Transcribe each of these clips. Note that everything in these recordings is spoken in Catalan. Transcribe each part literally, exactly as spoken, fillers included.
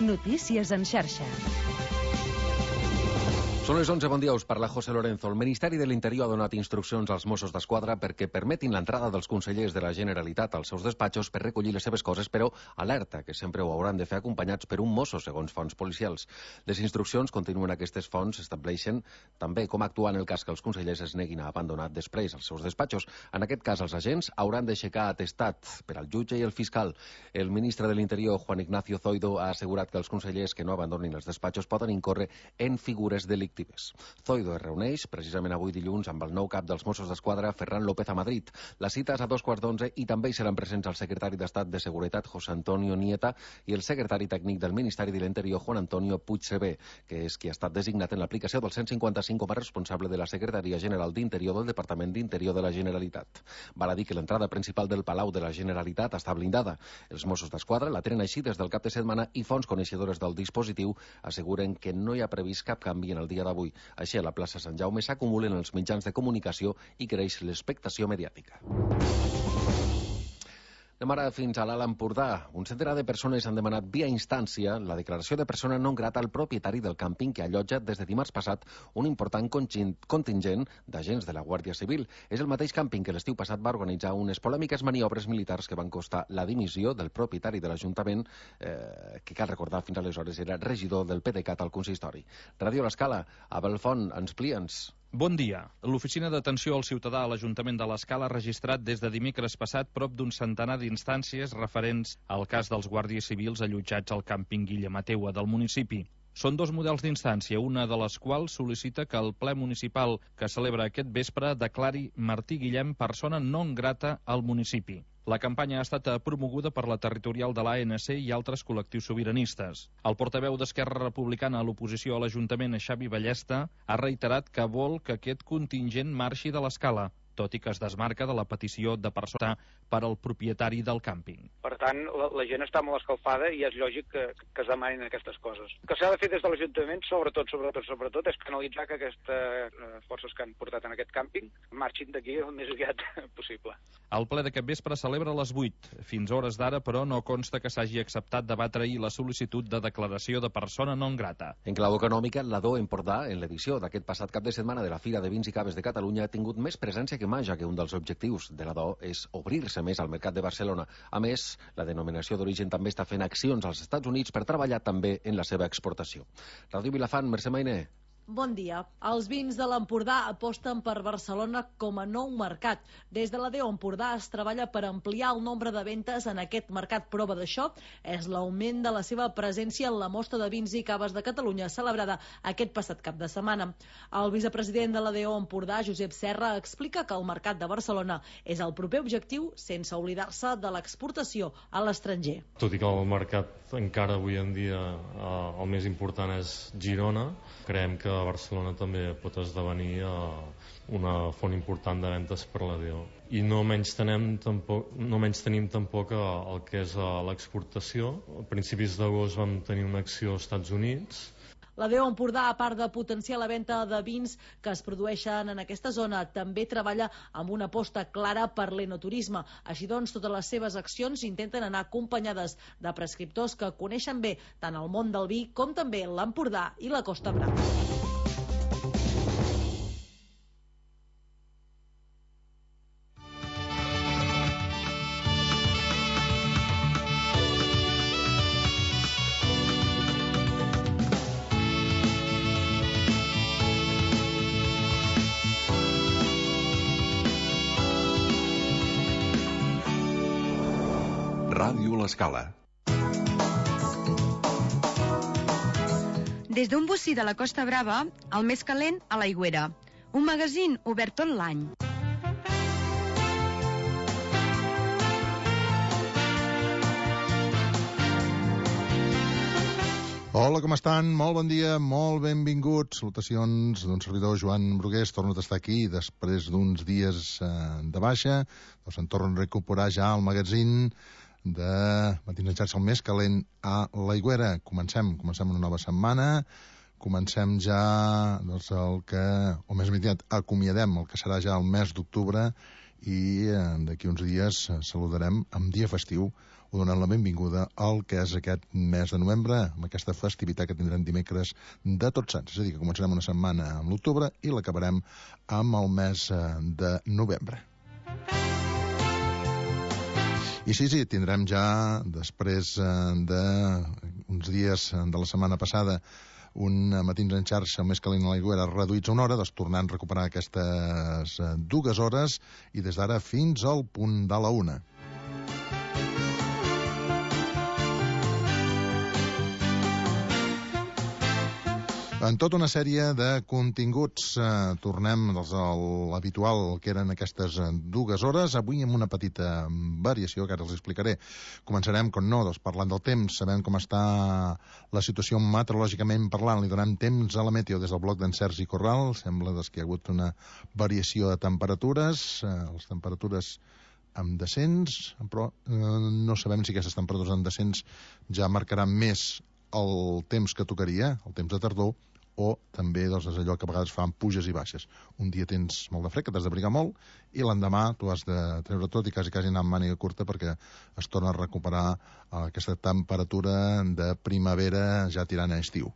Notícies en xarxa. Són les onze, bon dia, us parla José Lorenzo. El Ministeri de l'Interior ha donat instruccions als Mossos d'Esquadra perquè permetin l'entrada dels consellers de la Generalitat als seus despatxos per recollir les seves coses, però alerta que sempre ho hauran de fer acompanyats per un mosso, segons fonts policials. Les instruccions continuen aquestes fonts, estableixen també com actuar en el cas que els consellers es neguin a abandonar després els seus despatxos. En aquest cas, els agents hauran d'aixecar atestat per al jutge i el fiscal. El ministre de l'Interior, Juan Ignacio Zoido, ha assegurat que els consellers que no abandonin els despatxos poden incórrer en figures delictives. Zoido es reuneix precisament avui dilluns amb el nou cap dels Mossos d'Esquadra, Ferran López, a Madrid. La cita és a dos quarts d'onze i també hi seran presents el secretari d'Estat de Seguretat, José Antonio Nieta, i el secretari tècnic del Ministeri de l'Interior, Juan Antonio Puigcerver, que és qui ha estat designat en l'aplicació del cent cinquanta-cinc com a responsable de la Secretaria General d'Interior del Departament d'Interior de la Generalitat. Val a dir que l'entrada principal del Palau de la Generalitat està blindada. Els Mossos d'Esquadra la tenen així des del cap de setmana i fonts coneixedores del dispositiu asseguren que no hi ha previst cap canvi en el dia d'avui. Així, a la plaça Sant Jaume s'acumulen els mitjans de comunicació i creix l'expectació mediàtica. Anem ara fins a l'Alt Empordà. Un centenar de persones han demanat via instància la declaració de persona non grata al propietari del càmping que allotja des de dimarts passat un important contingent d'agents de la Guàrdia Civil. És el mateix càmping que l'estiu passat va organitzar unes polèmiques maniobres militars que van costar la dimissió del propietari de l'Ajuntament, eh, que cal recordar fins aleshores era regidor del PDeCAT al consistori. Ràdio L'Escala, Abel Font, ens pliens. Bon dia. L'Oficina d'Atenció al Ciutadà a l'Ajuntament de l'Escala ha registrat des de dimecres passat prop d'un centenar d'instàncies referents al cas dels guàrdies civils allotjats al càmping Guillemateua del municipi. Són dos models d'instància, una de les quals sol·licita que el ple municipal que celebra aquest vespre declari Martí Guillem persona non grata al municipi. La campanya ha estat promoguda per la territorial de l'A N C i altres col·lectius sobiranistes. El portaveu d'Esquerra Republicana a l'oposició a l'Ajuntament, Xavi Ballesta, ha reiterat que vol que aquest contingent marxi de l'Escala, tot i que es desmarca de la petició de persona per al propietari del càmping. Per tant, la, la gent està molt escalfada i és lògic que, que es demanin aquestes coses. El que s'ha de fer des de l'Ajuntament, sobretot, sobretot, sobretot, és canalitzar que aquestes eh, forces que han portat en aquest càmping marxin d'aquí el més aviat possible. El ple d'aquest vespre celebra a les vuit. Fins hores d'ara, però, no consta que s'hagi acceptat debatre-hi la sol·licitud de declaració de persona non grata. En clau econòmica, la Do Empordà, en l'edició d'aquest passat cap de setmana de la Fira de Vins i Caves de Catalunya, ha tingut més presència que mai, ja que un dels objectius de la D O és obrir-se més al mercat de Barcelona. A més, la denominació d'origen també està fent accions als Estats Units per treballar també en la seva exportació. Ràdio Vilafant, Mercè Mainer. Bon dia. Els vins de l'Empordà aposten per Barcelona com a nou mercat. Des de la D O Empordà es treballa per ampliar el nombre de ventes en aquest mercat. Prova d'això és l'augment de la seva presència en la Mostra de Vins i Caves de Catalunya, celebrada aquest passat cap de setmana. El vicepresident de la D O Empordà, Josep Serra, explica que el mercat de Barcelona és el proper objectiu sense oblidar-se de l'exportació a l'estranger. Tot i que el mercat encara avui en dia eh, el més important és Girona, creiem que Barcelona també pot esdevenir eh, una font important de ventes per la D O. I no menys tenim tampoc, no menys tenim tampoc el que és l'exportació. A principis d'agost vam tenir una acció als Estats Units. La D O Empordà, a part de potenciar la venda de vins que es produeixen en aquesta zona, també treballa amb una aposta clara per l'enoturisme. Així doncs, totes les seves accions intenten anar acompanyades de prescriptors que coneixen bé tant el món del vi com també l'Empordà i la Costa Brava. Ràdio L'Escala. Des d'un bocí de la Costa Brava, el més calent a l'Aigüera. Un magazín obert tot l'any. Hola, com estan? Molt bon dia, molt benvinguts. Salutacions d'un servidor, Joan Brugués. Torno a estar aquí després d'uns dies eh, de baixa. Doncs em torno a recuperar ja el magazín de matinejats el més calent a l'Aigüera. Comencem, comencem una nova setmana. Comencem ja doncs, el que, o més ben dit, acomiadem el que serà ja el mes d'octubre i eh, d'aquí uns dies eh, saludarem amb dia festiu o donant la benvinguda al que és aquest mes de novembre, amb aquesta festivitat que tindrem dimecres de Tots Sants. És a dir, que començarem una setmana amb l'octubre i l'acabarem amb el mes eh, de novembre. I sí, sí, tindrem ja, després eh, d'uns dies de la setmana passada, un Matins en xarxa, el més calent a l'aigüera, reduïts a una hora, doncs tornant a recuperar aquestes eh, dues hores i des d'ara fins al punt de la una. En tota una sèrie de continguts eh, tornem doncs, a l'habitual que eren aquestes dues hores, avui amb una petita variació que ara els explicaré. Començarem, com no, doncs, parlant del temps, sabent com està la situació meteorològicament parlant. Li donem temps a la meteo des del bloc d'en Sergi Corral. Sembla doncs, que hi ha hagut una variació de temperatures, eh, les temperatures amb descens, però eh, no sabem si aquestes temperatures amb descens ja marcaran més el temps que tocaria, el temps de tardor, o també doncs, és allò que a vegades fan puges i baixes. Un dia tens molt de fred, que t'has d'abrigar molt, i l'endemà tu has de treure tot i quasi, quasi anar amb màniga curta perquè es torna a recuperar aquesta temperatura de primavera ja tirant a estiu.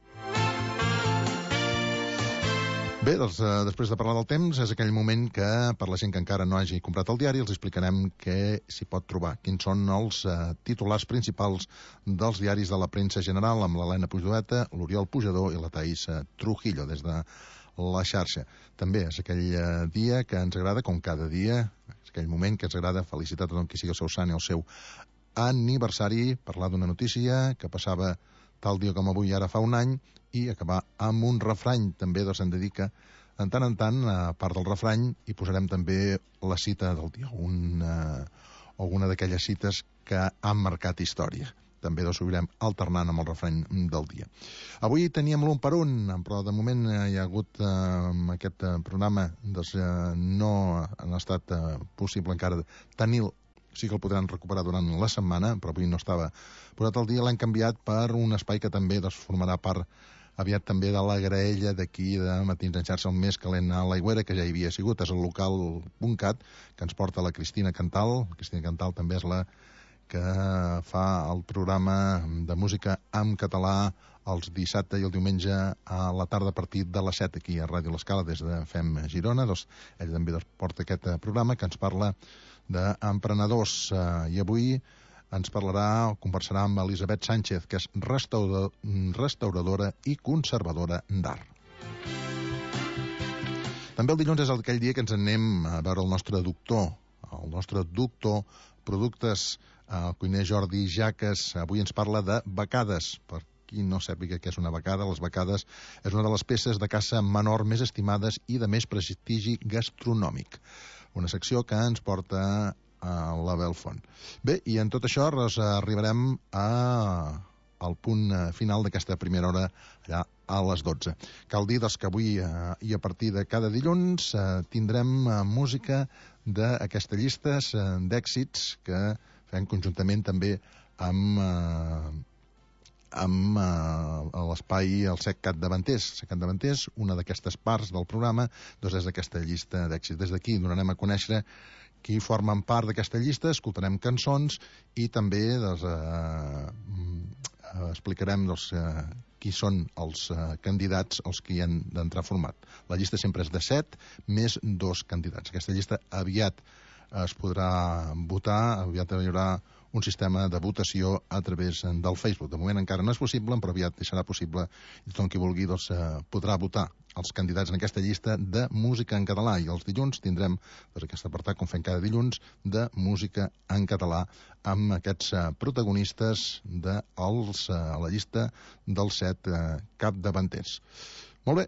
Bé, doncs, eh, després de parlar del temps, és aquell moment que, per la gent que encara no hagi comprat el diari, els explicarem què s'hi pot trobar, quins són els eh, titulars principals dels diaris de la premsa general, amb l'Helena Pujoeta, l'Oriol Pujador i la Thaís Trujillo, des de la xarxa. També és aquell eh, dia que ens agrada, com cada dia, és aquell moment que ens agrada felicitar a tothom qui sigui el seu sant i el seu aniversari, parlar d'una notícia que passava tal dia com avui ara fa un any, i acabar amb un refrany. També doncs, em dedica de tant en tant, a part del refrany, i posarem també la cita del dia, una, alguna d'aquelles cites que han marcat història. També doncs, ho anirem alternant amb el refrany del dia. Avui teníem l'un per un, però de moment hi ha hagut eh, aquest programa, doncs, eh, no ha estat eh, possible encara tenir-lo. Sí que el podran recuperar durant la setmana, però avui no estava posat al dia. L'han canviat per un espai que també doncs, formarà part aviat també de la graella d'aquí de Matins en xarxa, el més calent a l'aigüera, que ja hi havia sigut. És el local punt cat que ens porta la Cristina Cantal. La Cristina Cantal també és la que fa el programa de música en català els dissabte i el diumenge a la tarda a partir de les set aquí a Ràdio L'Escala des de F E M Girona. Doncs, ell també doncs, porta aquest programa que ens parla d'emprenedors. Eh, I avui ens parlarà, conversarà amb Elisabet Sánchez, que és restaurador, restauradora i conservadora d'art. També el dilluns és aquell dia que ens anem a veure el nostre doctor, el nostre doctor productes, el cuiner Jordi Jaques. Avui ens parla de becades. Per qui no sàpiga què és una becada, les becades és una de les peces de caça menor més estimades i de més prestigi gastronòmic. Una secció que ens porta a la Belfont. Bé, i en tot això doncs, arribarem a, al punt final d'aquesta primera hora allà a les dotze. Cal dir doncs, que avui eh, i a partir de cada dilluns eh, tindrem eh, música d'aquesta llista eh, d'èxits que fem conjuntament també amb, eh, amb eh, l'espai El Sec Capdavanters. Sec Capdavanters, una d'aquestes parts del programa, doncs és aquesta llista d'èxits. Des d'aquí donarem a conèixer qui formen part d'aquesta llista, escoltarem cançons i també doncs, eh, explicarem doncs, eh, qui són els eh, candidats els que hi han d'entrar format. La llista sempre és de set més dos candidats. Aquesta llista aviat es podrà votar, aviat hi haurà un sistema de votació a través del Facebook. De moment encara no és possible, però aviat serà possible i tothom qui vulgui doncs, eh, podrà votar els candidats en aquesta llista de música en català. I els dilluns tindrem doncs, aquest apartat, com fem cada dilluns, de música en català amb aquests eh, protagonistes de els, eh, a la llista dels set eh, capdavanters. Molt bé.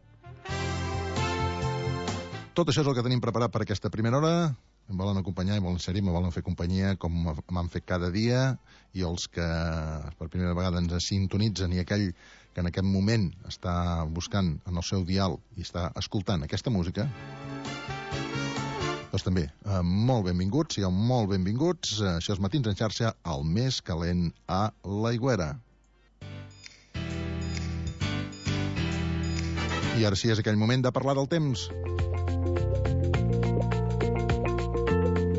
Tot això és el que tenim preparat per aquesta primera hora. Em volen acompanyar i volen ser-hi, me volen fer companyia com m'han fet cada dia, i els que per primera vegada ens sintonitzen i aquell que en aquest moment està buscant en el seu dial i està escoltant aquesta música, doncs també, eh, molt benvinguts, sigueu molt benvinguts. Eh, això és Matins en xarxa, el més calent a l'aigüera. I ara sí és aquell moment de parlar del temps.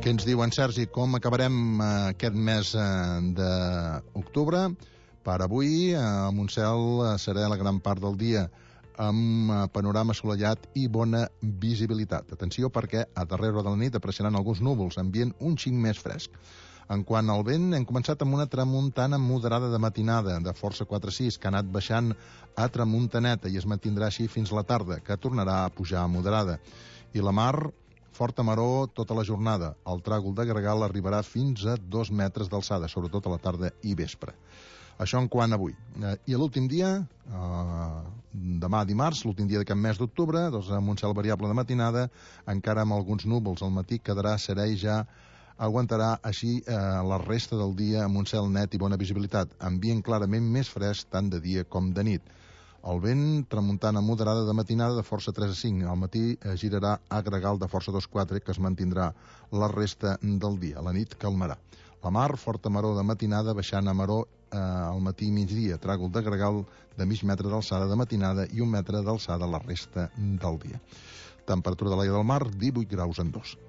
Què ens diu en Sergi? Com acabarem aquest mes d'octubre? Per avui, a Montsel serà la gran part del dia amb panorama assolellat i bona visibilitat. Atenció, perquè a darrere de la nit apareixeran alguns núvols, ambient un xic més fresc. En quant al vent, hem començat amb una tramuntana moderada de matinada, de força quatre sis, que ha anat baixant a tramuntaneta i es mantindrà així fins la tarda, que tornarà a pujar a moderada. I la mar, forta maró tota la jornada. El tràgol de gregal arribarà fins a dos metres d'alçada, sobretot a la tarda i vespre. Això en quant avui. I l'últim dia, eh, demà dimarts, l'últim dia d'aquest mes d'octubre, doncs amb un cel variable de matinada, encara amb alguns núvols al matí, quedarà serè i ja aguantarà així eh, la resta del dia amb un cel net i bona visibilitat, ambient clarament més fresc tant de dia com de nit. El vent, tramuntana moderada de matinada de força tres a cinc. Al matí eh, girarà a gregal de força dos quatre, que es mantindrà la resta del dia. La nit calmarà. La mar, forta maró de matinada, baixant a maró eh, al matí i migdia. Tràgol de gregal de mig metre d'alçada de matinada i un metre d'alçada la resta del dia. Temperatura de l'aire del mar, divuit graus en dos.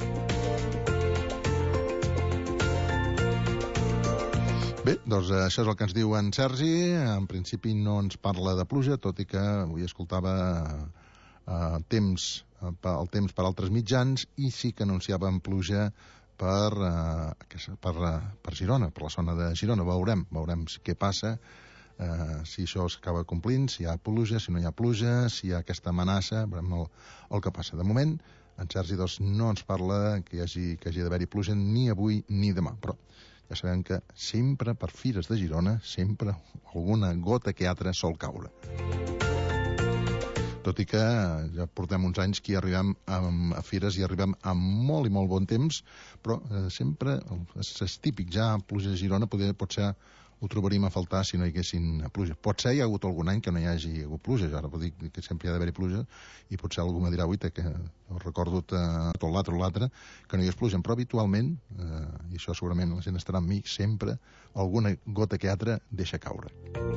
Bé, doncs això és el que ens diu en Sergi. En principi no ens parla de pluja, tot i que avui escoltava eh, temps, eh, el temps per altres mitjans i sí que anunciaven pluja per, eh, per, per Girona, per la zona de Girona. Veurem, veurem què passa, eh, si això s'acaba complint, si hi ha pluja, si no hi ha pluja, si hi ha aquesta amenaça, veurem el, el que passa. De moment, en Sergi doncs, no ens parla que hi hagi, que hagi d'haver-hi pluja ni avui ni demà, però ja sabem que sempre, per fires de Girona, sempre alguna gota que altra sol caure. Tot i que ja portem uns anys que hi arribem a fires i arribem amb molt i molt bon temps, però eh, sempre és, és típic, ja pluja a Girona poder, potser ho trobaríem a faltar si no hi haguessin pluja. Potser hi ha hagut algun any que no hi hagi hagut pluja, ja no puc dir que sempre hi ha d'haver-hi pluja, i potser algú me dirà, ui, que recordo tot l'altre o l'altre, que no hi és pluja, però habitualment, eh, i això segurament la gent estarà amb mi, sempre alguna gota que altra deixa caure.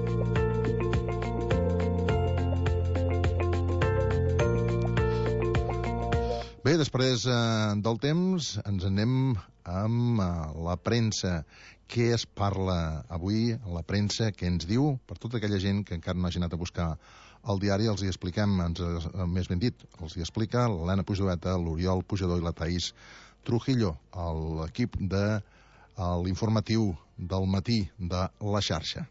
Bé, després eh, del temps ens anem amb eh, la premsa. Què es parla avui a la premsa? Què ens diu? Per tota aquella gent que encara no hagi anat a buscar el diari, els hi expliquem, ens, més ben dit, els hi explica l'Helena Puigdoeta, l'Oriol Pujador i la Taís Trujillo, l'equip de l'informatiu del matí de La Xarxa.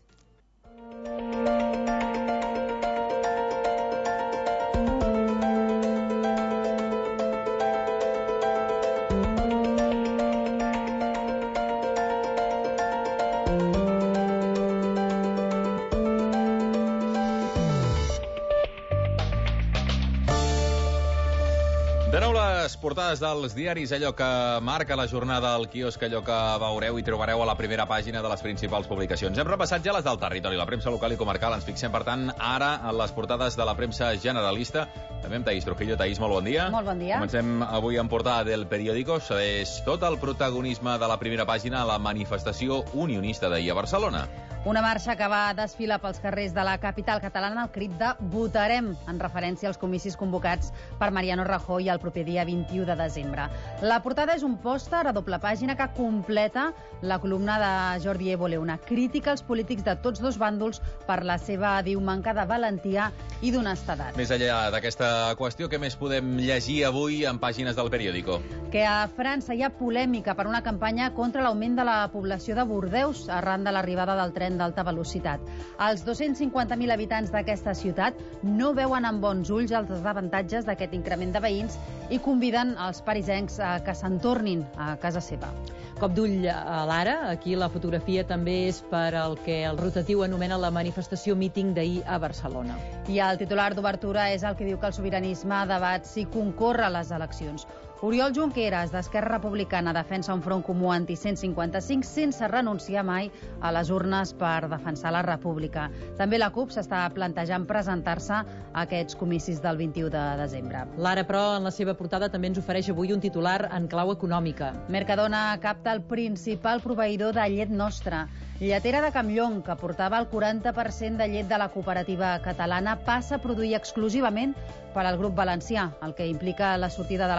Portades dels diaris, allò que marca la jornada al quiosc, allò que veureu i trobareu a la primera pàgina de les principals publicacions. Hem repassat ja les del territori, la premsa local i comarcal. Ens fixem, per tant, ara en les portades de la premsa generalista. També amb Taís Trujillo. Taís, molt bon dia. Molt bon dia. Comencem avui en portada del periòdico. Cedeix tot el protagonisme de la primera pàgina a la manifestació unionista d'ahir a Barcelona. Una marxa que va desfilar pels carrers de la capital catalana al crit de votarem, en referència als comicis convocats per Mariano Rajoy el proper dia vint-i-u de desembre. La portada és un pòster a doble pàgina que completa la columna de Jordi Évole, una crítica als polítics de tots dos bàndols per la seva, diu, manca de valentia i d'honestedat. Més enllà d'aquesta qüestió, què més podem llegir avui en pàgines del periòdico? Que a França hi ha polèmica per una campanya contra l'augment de la població de Bordeus arran de l'arribada del tren d'alta velocitat. Els dos-cents cinquanta mil habitants d'aquesta ciutat no veuen amb bons ulls els desavantatges d'aquest increment de veïns i conviden els parisencs a que se'n tornin a casa seva. Cop d'ull a l'ara, aquí la fotografia també és per al que el rotatiu anomena la manifestació míting d'ahir a Barcelona. I el titular d'obertura és el que diu que el sobiranisme debat si concorre a les eleccions. Oriol Junqueras, d'Esquerra Republicana, defensa un front comú anti-cent cinquanta-cinc sense renunciar mai a les urnes per defensar la república. També la CUP s'està plantejant presentar-se a aquests comicis del vint-i-u de desembre. L'Ara, però, en la seva portada també ens ofereix avui un titular en clau econòmica. Mercadona capta el principal proveïdor de llet nostra. Lletera de Campllong, que portava el quaranta per cent de llet de la cooperativa catalana, passa a produir exclusivament per al grup valencià, el que implica la sortida de la cooperativa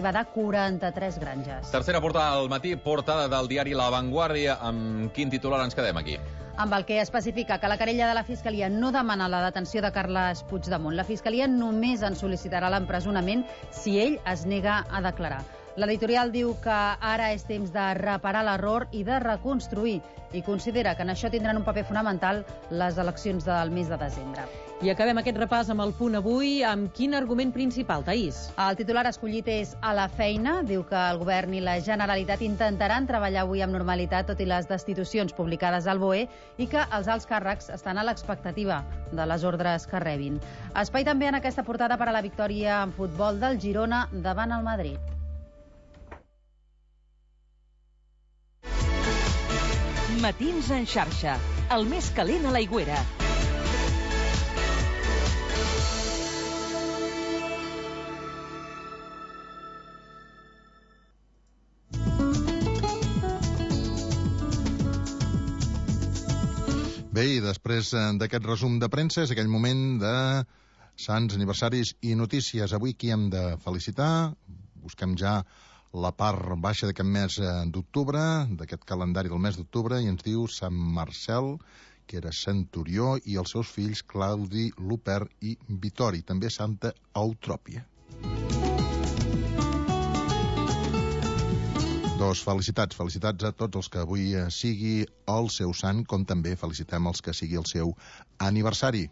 representativa de quaranta-tres granges. Tercera portada al matí, portada del diari La Vanguardia. Amb quin titular ens quedem aquí? Amb el que especifica que la querella de la Fiscalia no demana la detenció de Carles Puigdemont. La Fiscalia només en sol·licitarà l'empresonament si ell es nega a declarar. L'editorial diu que ara és temps de reparar l'error i de reconstruir i considera que en això tindran un paper fonamental les eleccions del mes de desembre. I acabem aquest repàs amb el Punt Avui. Amb quin argument principal, Taís? El titular escollit és a la feina. Diu que el govern i la Generalitat intentaran treballar avui amb normalitat tot i les destitucions publicades al B O E i que els alts càrrecs estan a l'expectativa de les ordres que rebin. Espai també en aquesta portada per a la victòria en futbol del Girona davant el Madrid. Matins en xarxa, el més calent a l'Aigüera. Bé, i després d'aquest resum de premsa és aquell moment de sants, aniversaris i notícies. Avui qui hem de felicitar? Busquem ja la part baixa d'aquest mes d'octubre, d'aquest calendari del mes d'octubre, i ens diu Sant Marcel, que era centurió, i els seus fills Claudi, Luper i Vitori. També Santa Eutròpia. Doncs felicitats, felicitats a tots els que avui sigui el seu sant, com també felicitem els que sigui el seu aniversari.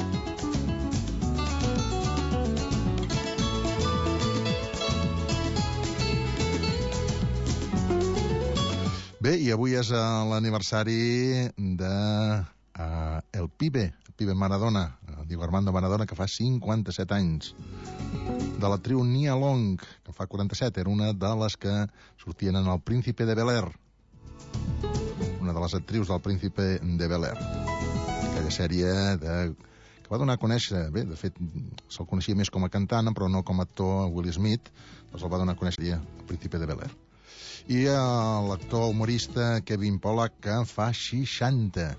Bé, i avui és l'aniversari de uh, el Pibe, el Pibe Maradona, Diego Armando Maradona, que fa cinquanta-set anys. De la triu Nia Long, que fa quaranta-set, era una de les que sortien en El Príncipe de Bel-Air. Una de les actrius del Príncipe de Bel-Air. Aquella sèrie de... que va donar a conèixer, bé, de fet, se'l coneixia més com a cantant, però no com a actor, Will Smith, doncs el va donar a conèixer El Príncipe de Bel-Air. I l'actor humorista Kevin Pollak, que fa seixanta.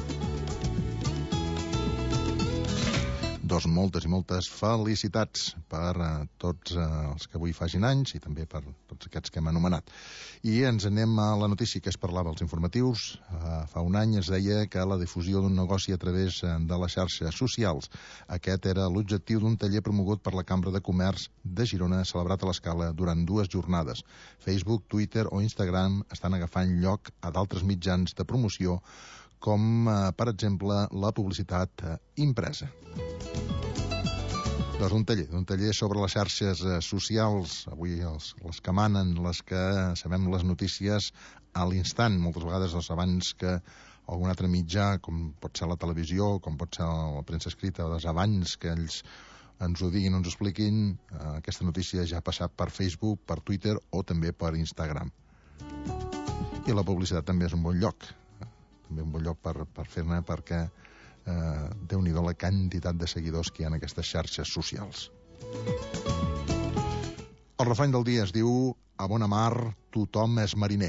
Doncs moltes i moltes felicitats per a tots els que avui facin anys i també per tots aquests que hem anomenat. I ens anem a la notícia que es parlava als informatius. Fa un any es deia que la difusió d'un negoci a través de les xarxes socials. Aquest era l'objectiu d'un taller promogut per la Cambra de Comerç de Girona, celebrat a l'Escala durant dues jornades. Facebook, Twitter o Instagram estan agafant lloc a d'altres mitjans de promoció, com, per exemple, la publicitat impresa. Doncs un taller, un taller sobre les xarxes socials, avui els, les que manen, les que sabem les notícies a l'instant, moltes vegades doncs, abans que algun altre mitjà, com pot ser la televisió, com pot ser la premsa escrita, doncs abans que ells ens ho diguin o ens ho expliquin, eh, aquesta notícia ja ha passat per Facebook, per Twitter o també per Instagram. I la publicitat també és un bon lloc, eh? també un bon lloc per, per fer-ne, perquè Uh, Déu-n'hi-do la quantitat de seguidors que hi ha en aquestes xarxes socials. El refrany del dia es diu: a bona mar tothom és mariner.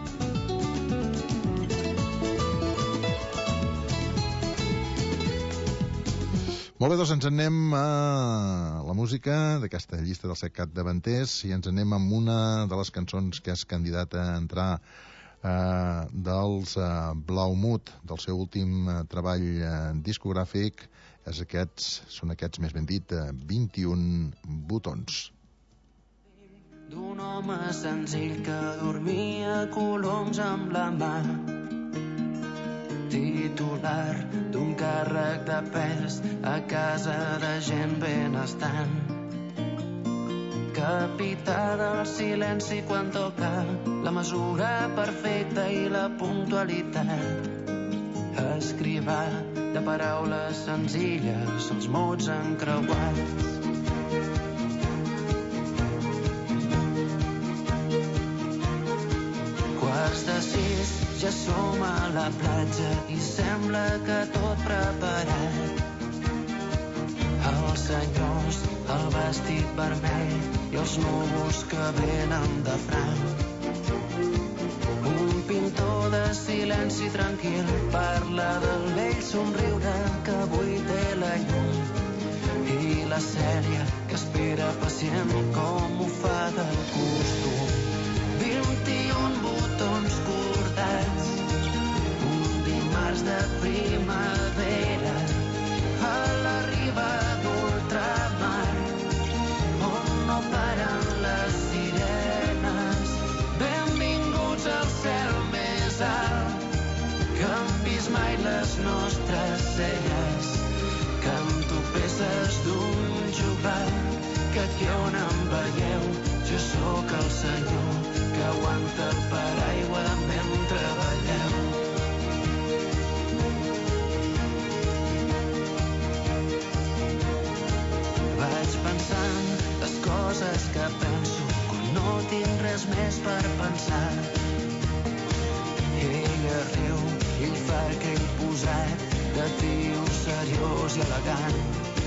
Molt bé, doncs ens anem a la música d'aquesta llista del set capdavanters i ens anem amb una de les cançons que és candidata a entrar Uh, dels uh, Blaumut, del seu últim uh, treball uh, discogràfic. És aquests, són aquests, més ben dit, uh, vint-i-un botons. D'un home senzill que dormia coloms amb la mà, titular d'un càrrec de pes a casa de gent benestant, capità del silenci quan toca la mesura perfecta i la puntualitat, escrivà de paraules senzilles els mots encreuats. Quarts de sis, ja som a la platja i sembla que tot preparat. Els senyors, el vestit vermell i els núvols que venen de franc. Un pintor de silenci tranquil parla del vell somriure que avui té la llum i la sèrie que espera pacient com ho fa de costum. vint-i-un botons cordats, un dimarts de primavera, a la riba d'ultramar, on no paren les sirenes. Benvinguts al cel més alt, que han vist mai les nostres celles. Canto peces d'un juglar, que aquí on em veieu, jo sóc el senyor que aguanta el paraigua mentre balleu. Vaig pensant les coses que penso quan no tinc res més per pensar. Ella riu, ell fa aquell posat de tio seriós i elegant.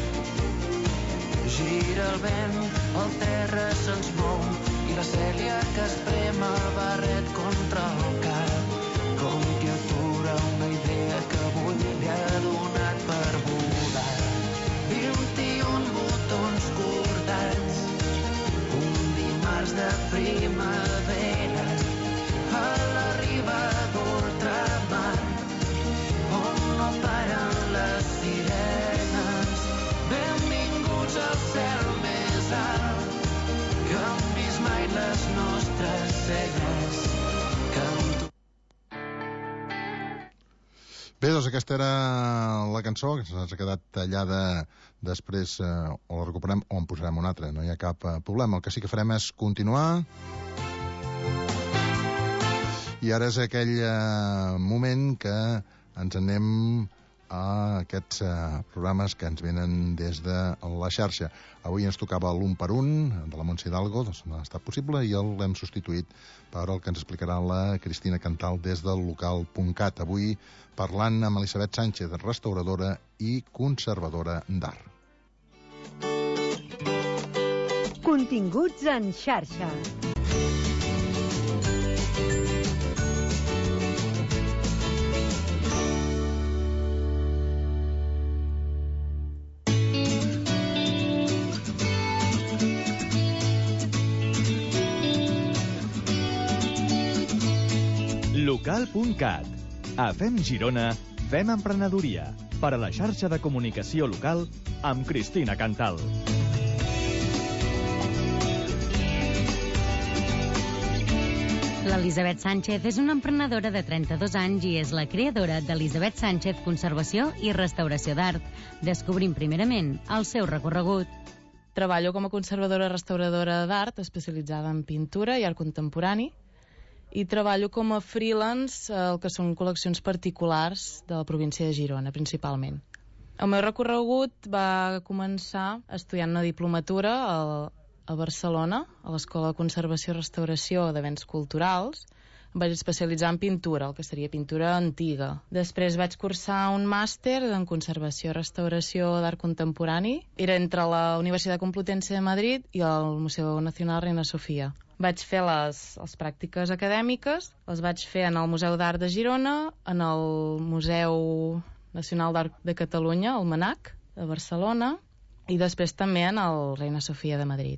Gira el vent, el terra se'ns mou i la Cèlia que es prema el barret contra el cap, com qui atura una idea que avui li ha donat per volar. vint-i-un botons cordats, un dimarts de primavera, a la riba d'ultramar, on no paren les sirenes. Benvinguts al cel més alt, que han vist mai les nostres celles. Canto... Bé, doncs aquesta era la cançó, que ens ha quedat tallada després, eh, o la recuperem o en posarem una altra, no hi ha cap eh, problema. El que sí que farem és continuar. I ara és aquell eh, moment que ens anem a aquests eh, programes que ens venen des de la xarxa. Avui ens tocava l'un per un de la Montse Hidalgo, doncs no ha estat possible i l'hem substituït per el que ens explicarà la Cristina Cantal des del local punt cat. Avui parlant amb Elisabet Sánchez, restauradora i conservadora d'art. Continguts en xarxa. Local punt cat. A Fem Girona, fem emprenedoria. Per a la xarxa de comunicació local amb Cristina Cantal. L'Elisabet Sánchez és una emprenedora de trenta-dos anys i és la creadora d'Elisabet Sánchez Conservació i Restauració d'Art. Descobrim primerament el seu recorregut. Treballo com a conservadora restauradora d'art especialitzada en pintura i art contemporani i treballo com a freelance el que són col·leccions particulars de la província de Girona, principalment. El meu recorregut va començar estudiant una diplomatura a, a Barcelona, a l'Escola de Conservació i Restauració de Béns Culturals. Em vaig especialitzar en pintura, el que seria pintura antiga. Després vaig cursar un màster en Conservació i Restauració d'Art Contemporani. Era entre la Universitat Complutense de Madrid i el Museu Nacional Reina Sofia. Vaig fer les, les pràctiques acadèmiques, les vaig fer en el Museu d'Art de Girona, en el Museu Nacional d'Art de Catalunya, el MNAC, de Barcelona, i després també en el Reina Sofia de Madrid.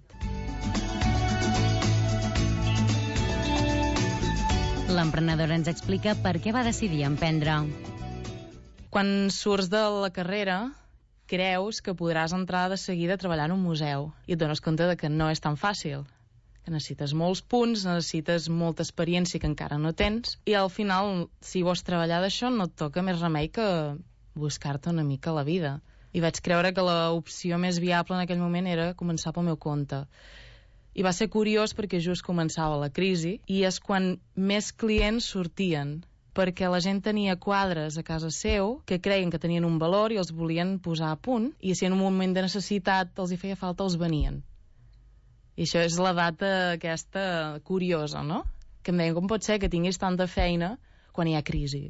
L'emprenedora ens explica per què va decidir emprendre. Quan surts de la carrera, creus que podràs entrar de seguida a treballar en un museu i et dones compte de que no és tan fàcil. Que necessites molts punts, necessites molta experiència que encara no tens, i al final, si vols treballar d'això, no et toca més remei que buscar-te una mica la vida. I vaig creure que l'opció més viable en aquell moment era començar pel meu compte. I va ser curiós perquè just començava la crisi, i és quan més clients sortien, perquè la gent tenia quadres a casa seu que creien que tenien un valor i els volien posar a punt, i si en un moment de necessitat els hi feia falta, els venien. I això és la data aquesta curiosa, no? Que em deien, com pot ser que tinguis tanta feina quan hi ha crisi?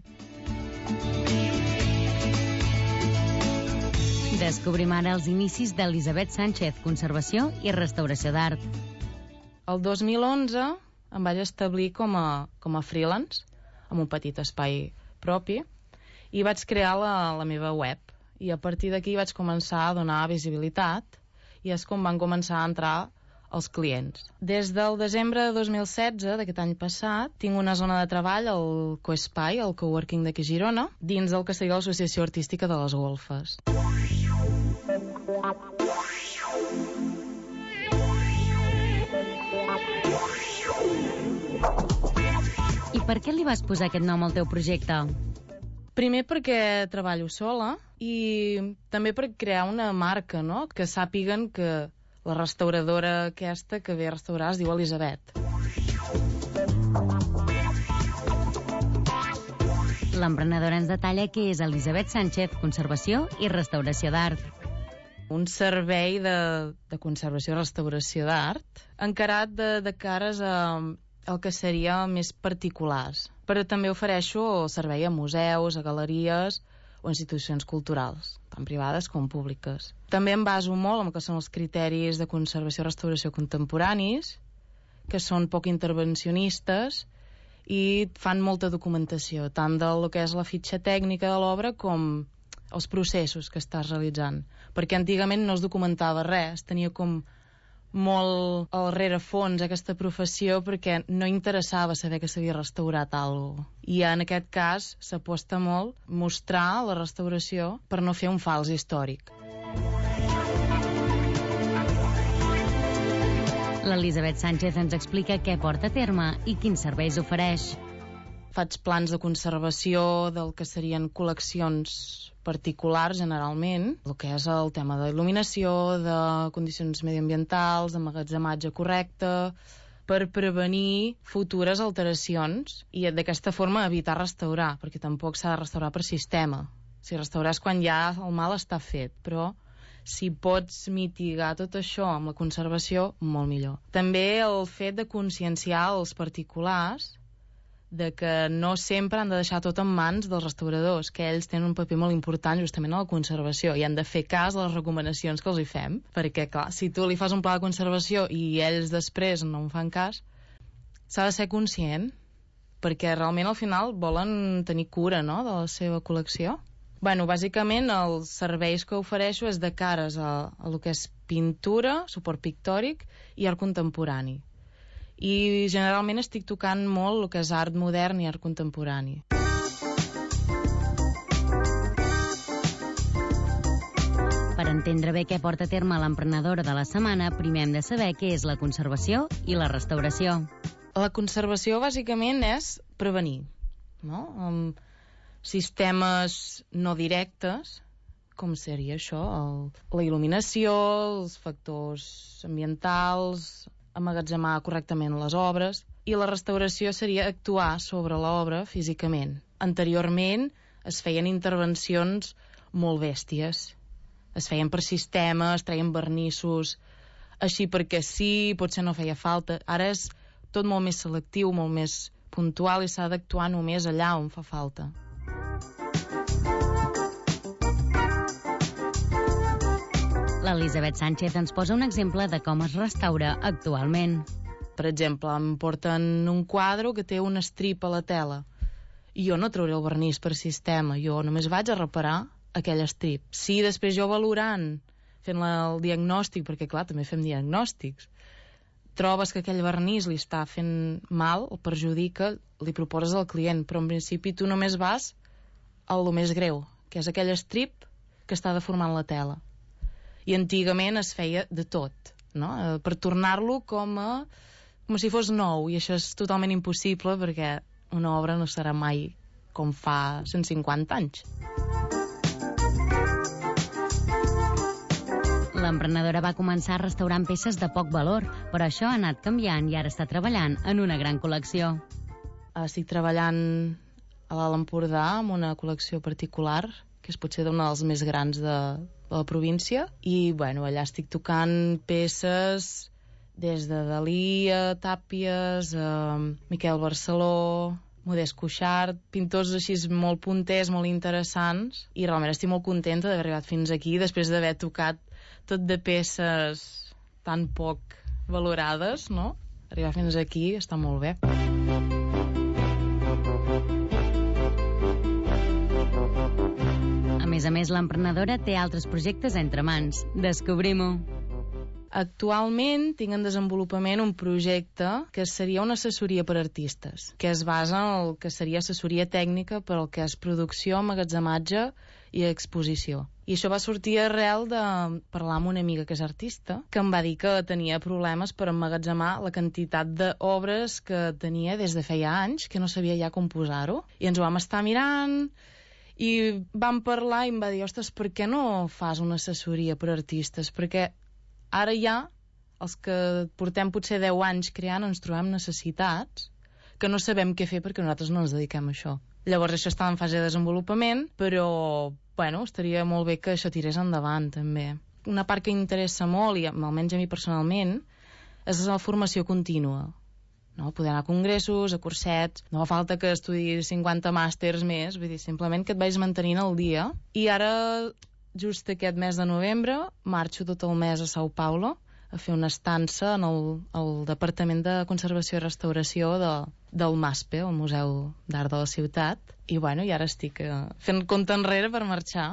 Descobrim ara els inicis d'Elisabet Sánchez, Conservació i Restauració d'Art. El dos mil onze em vaig establir com a, com a freelance, amb un petit espai propi, i vaig crear la, la meva web. I a partir d'aquí vaig començar a donar visibilitat i és com van començar a entrar els clients. Des del desembre de dos mil setze, d'aquest any passat, tinc una zona de treball al Coespai, al coworking d'aquí a Girona, dins del que seria l'Associació Artística de les Golfes. I per què li vas posar aquest nom al teu projecte? Primer perquè treballo sola i també per crear una marca, no?, que sàpiguen que la restauradora aquesta que ve a restaurar es diu Elisabet. L'emprenedora ens detalla què és Elisabet Sánchez Conservació i Restauració d'Art. Un servei de, de conservació i restauració d'art encarat de, de cares a el que seria més particulars. Però també ofereixo servei a museus, a galeries o institucions culturals, tant privades com públiques. També em baso molt en el que són els criteris de conservació i restauració contemporanis, que són poc intervencionistes i fan molta documentació, tant del que és la fitxa tècnica de l'obra com els processos que estàs realitzant. Perquè antigament no es documentava res, tenia com molt al rerefons aquesta professió perquè no interessava saber que s'havia restaurat alguna cosa. I en aquest cas s'aposta molt mostrar la restauració per no fer un fals històric. L'Elisabet Sánchez ens explica què porta a terme i quins serveis ofereix. Faig plans de conservació del que serien col·leccions particulars, generalment, el que és el tema d'il·luminació, de condicions mediambientals, d'emmagatzematge correcte, per prevenir futures alteracions i d'aquesta forma evitar restaurar, perquè tampoc s'ha de restaurar per sistema. Si restaurar és quan ja el mal està fet, però si pots mitigar tot això amb la conservació, molt millor. També el fet de conscienciar els particulars de que no sempre han de deixar tot en mans dels restauradors, que ells tenen un paper molt important justament a la conservació i han de fer cas a les recomanacions que els hi fem, perquè clar, si tu li fas un pla de conservació i ells després no en fan cas, s'ha de ser conscient, perquè realment al final volen tenir cura, no?, de la seva col·lecció. Bueno, bàsicament els serveis que ofereixo és de cares a, a el que és pintura, suport pictòric i art contemporani. I generalment estic tocant molt el que és art modern i art contemporani. Per entendre bé què porta a terme l'emprenedora de la setmana, primer hem de saber què és la conservació i la restauració. La conservació bàsicament és prevenir, no?, amb sistemes no directes, com seria això, el, la il·luminació, els factors ambientals, emmagatzemar correctament les obres, i la restauració seria actuar sobre l'obra físicament. Anteriorment es feien intervencions molt bèsties. Es feien per sistema, es treien vernissos, així perquè sí, potser no feia falta. Ara és tot molt més selectiu, molt més puntual i s'ha d'actuar només allà on fa falta. L'Elisabet Sánchez ens posa un exemple de com es restaura actualment. Per exemple, em porten un quadre que té un estrip a la tela. I jo no trauré el vernís per sistema, jo només vaig a reparar aquell estrip. Si després jo valorant, fent el diagnòstic, perquè clar, també fem diagnòstics, trobes que aquell vernís li està fent mal o perjudica, li proposes al client, però en principi tu només vas a lo més greu, que és aquell estrip que està deformant la tela. I antigament es feia de tot, no?, per tornar-lo com a com si fos nou, i això és totalment impossible perquè una obra no serà mai com fa cent cinquanta anys. L'emprenedora va començar restaurant peces de poc valor, però això ha anat canviant i ara està treballant en una gran col·lecció. Estic treballant a l'Alt Empordà amb una col·lecció particular, que és potser una dels més grans de, de la província, i bueno, allà estic tocant peces des de Dalí a Tàpies, a Miquel Barceló, Modest Cuixart, pintors així molt punters, molt interessants, i realment estic molt contenta d'haver arribat fins aquí després d'haver tocat tot de peces tan poc valorades, no? Arribar fins aquí està molt bé. A més a més, l'emprenedora té altres projectes entre mans. Descobrim-ho. Actualment tinc en desenvolupament un projecte que seria una assessoria per artistes, que es basa en el que seria assessoria tècnica per al que és producció, emmagatzematge i exposició. I això va sortir arrel de parlar amb una amiga que és artista, que em va dir que tenia problemes per emmagatzemar la quantitat d'obres que tenia des de feia anys, que no sabia ja com posar-ho. I ens ho vam estar mirant i vam parlar i em va dir, ostres, per què no fas una assessoria per artistes? Perquè ara ja, els que portem potser deu anys creant, ens trobem necessitats que no sabem què fer perquè nosaltres no ens dediquem a això. Llavors això està en fase de desenvolupament, però bueno, estaria molt bé que això tirés endavant també. Una part que interessa molt, i almenys a mi personalment, és la formació contínua. No? Poder anar a congressos, a cursets, no fa falta que estudis cinquanta màsters més, vull dir, simplement que et vagis mantenint al dia. I ara, just aquest mes de novembre, marxo tot el mes a São Paulo a fer una estança en el, el Departament de Conservació i Restauració de, del MASPE, el Museu d'Art de la Ciutat, i bueno, i ara estic eh, fent compte enrere per marxar.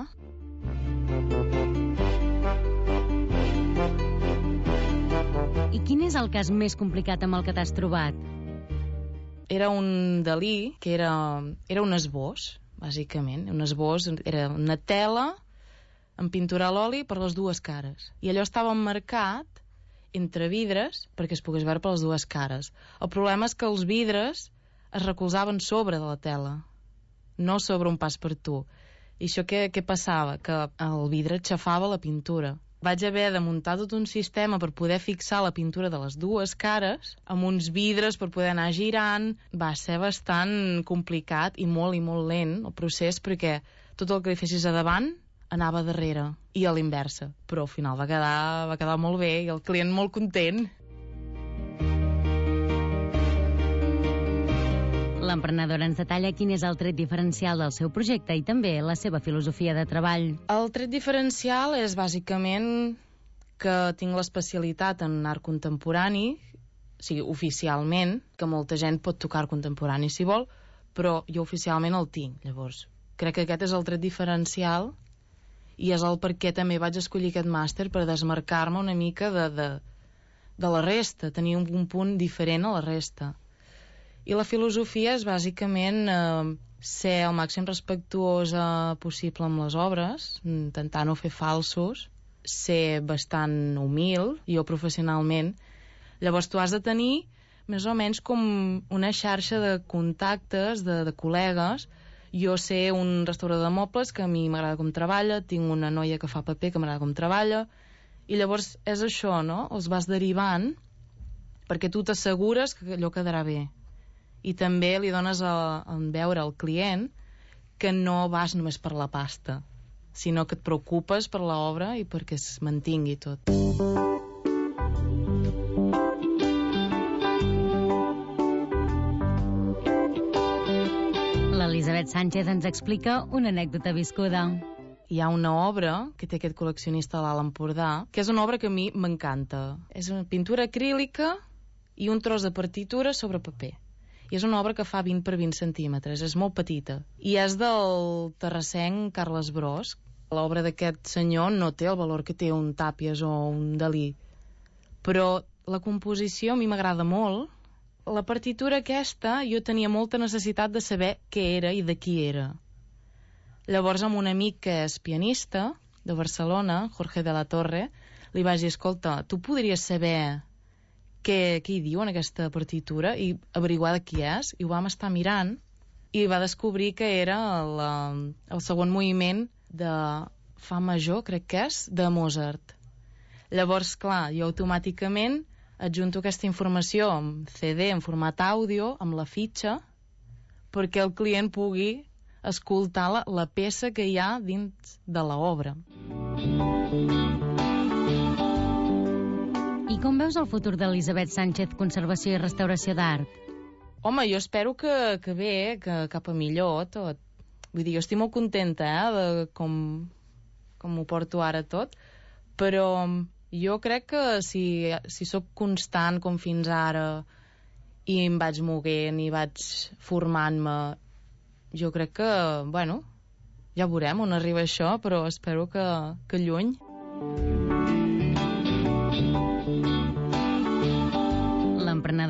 I quin és el cas més complicat amb el que t'has trobat? Era un Dalí, que era, era un esbós, bàsicament. Un esbós, era una tela amb pintura a l'oli per les dues cares. I allò estava emmarcat entre vidres perquè es pogués veure per les dues cares. El problema és que els vidres es recolzaven sobre de la tela, no sobre un pas per tu. I això què, què passava? Que el vidre xafava la pintura. Vaig haver de muntar tot un sistema per poder fixar la pintura de les dues cares amb uns vidres per poder anar girant. Va ser bastant complicat i molt i molt lent el procés, perquè tot el que li fessis a davant anava darrere i a l'inversa, però al final va quedar, va quedar molt bé i el client molt content. L'emprenedora ens detalla quin és el tret diferencial del seu projecte i també la seva filosofia de treball. El tret diferencial és bàsicament que tinc l'especialitat en art contemporani, o sigui, oficialment, que molta gent pot tocar art contemporani si vol, però jo oficialment el tinc. Llavors, crec que aquest és el tret diferencial i és el per què també vaig escollir aquest màster, per desmarcar-me una mica de, de, de la resta, tenir un, un punt diferent a la resta. I la filosofia és bàsicament eh, ser el màxim respectuosa possible amb les obres, intentar no fer falsos, ser bastant humil, jo professionalment. Llavors tu has de tenir més o menys com una xarxa de contactes, de, de col·legues. Jo sé un restaurador de mobles que a mi m'agrada com treballa, tinc una noia que fa paper que m'agrada com treballa, i llavors és això, no? Els vas derivant perquè tu t'assegures que allò quedarà bé. I també li dones a, a veure al client que no vas només per la pasta, sinó que et preocupes per l'obra i perquè es mantingui tot. L'Elisabet Sánchez ens explica una anècdota viscuda. Hi ha una obra que té aquest col·leccionista a l'Alt Empordà, que és una obra que a mi m'encanta. És una pintura acrílica i un tros de partitura sobre paper. I és una obra que fa vint per vint centímetres, és molt petita. I és del terrassenc Carles Bros. L'obra d'aquest senyor no té el valor que té un Tàpies o un Dalí. Però la composició a mi m'agrada molt. La partitura aquesta, jo tenia molta necessitat de saber què era i de qui era. Llavors, amb un amic que és pianista, de Barcelona, Jorge de la Torre, li vaig dir, escolta, tu podries saber què, què hi diu en aquesta partitura i averiguar de qui és? I ho vam estar mirant i va descobrir que era la, el segon moviment de Fa major, crec que és, de Mozart. Llavors, clar, jo automàticament adjunto aquesta informació en C D, en format àudio, amb la fitxa, perquè el client pugui escoltar la, la peça que hi ha dins de l'obra. I com veus el futur d'Elisabet Sánchez Conservació i Restauració d'Art? Home, jo espero que, que bé, que cap a millor tot. Vull dir, jo estic molt contenta eh, de com, com ho porto ara tot, però jo crec que si, si sóc constant com fins ara i em vaig moguent i vaig formant-me, jo crec que, bueno, ja veurem on arriba això, però espero que, que lluny.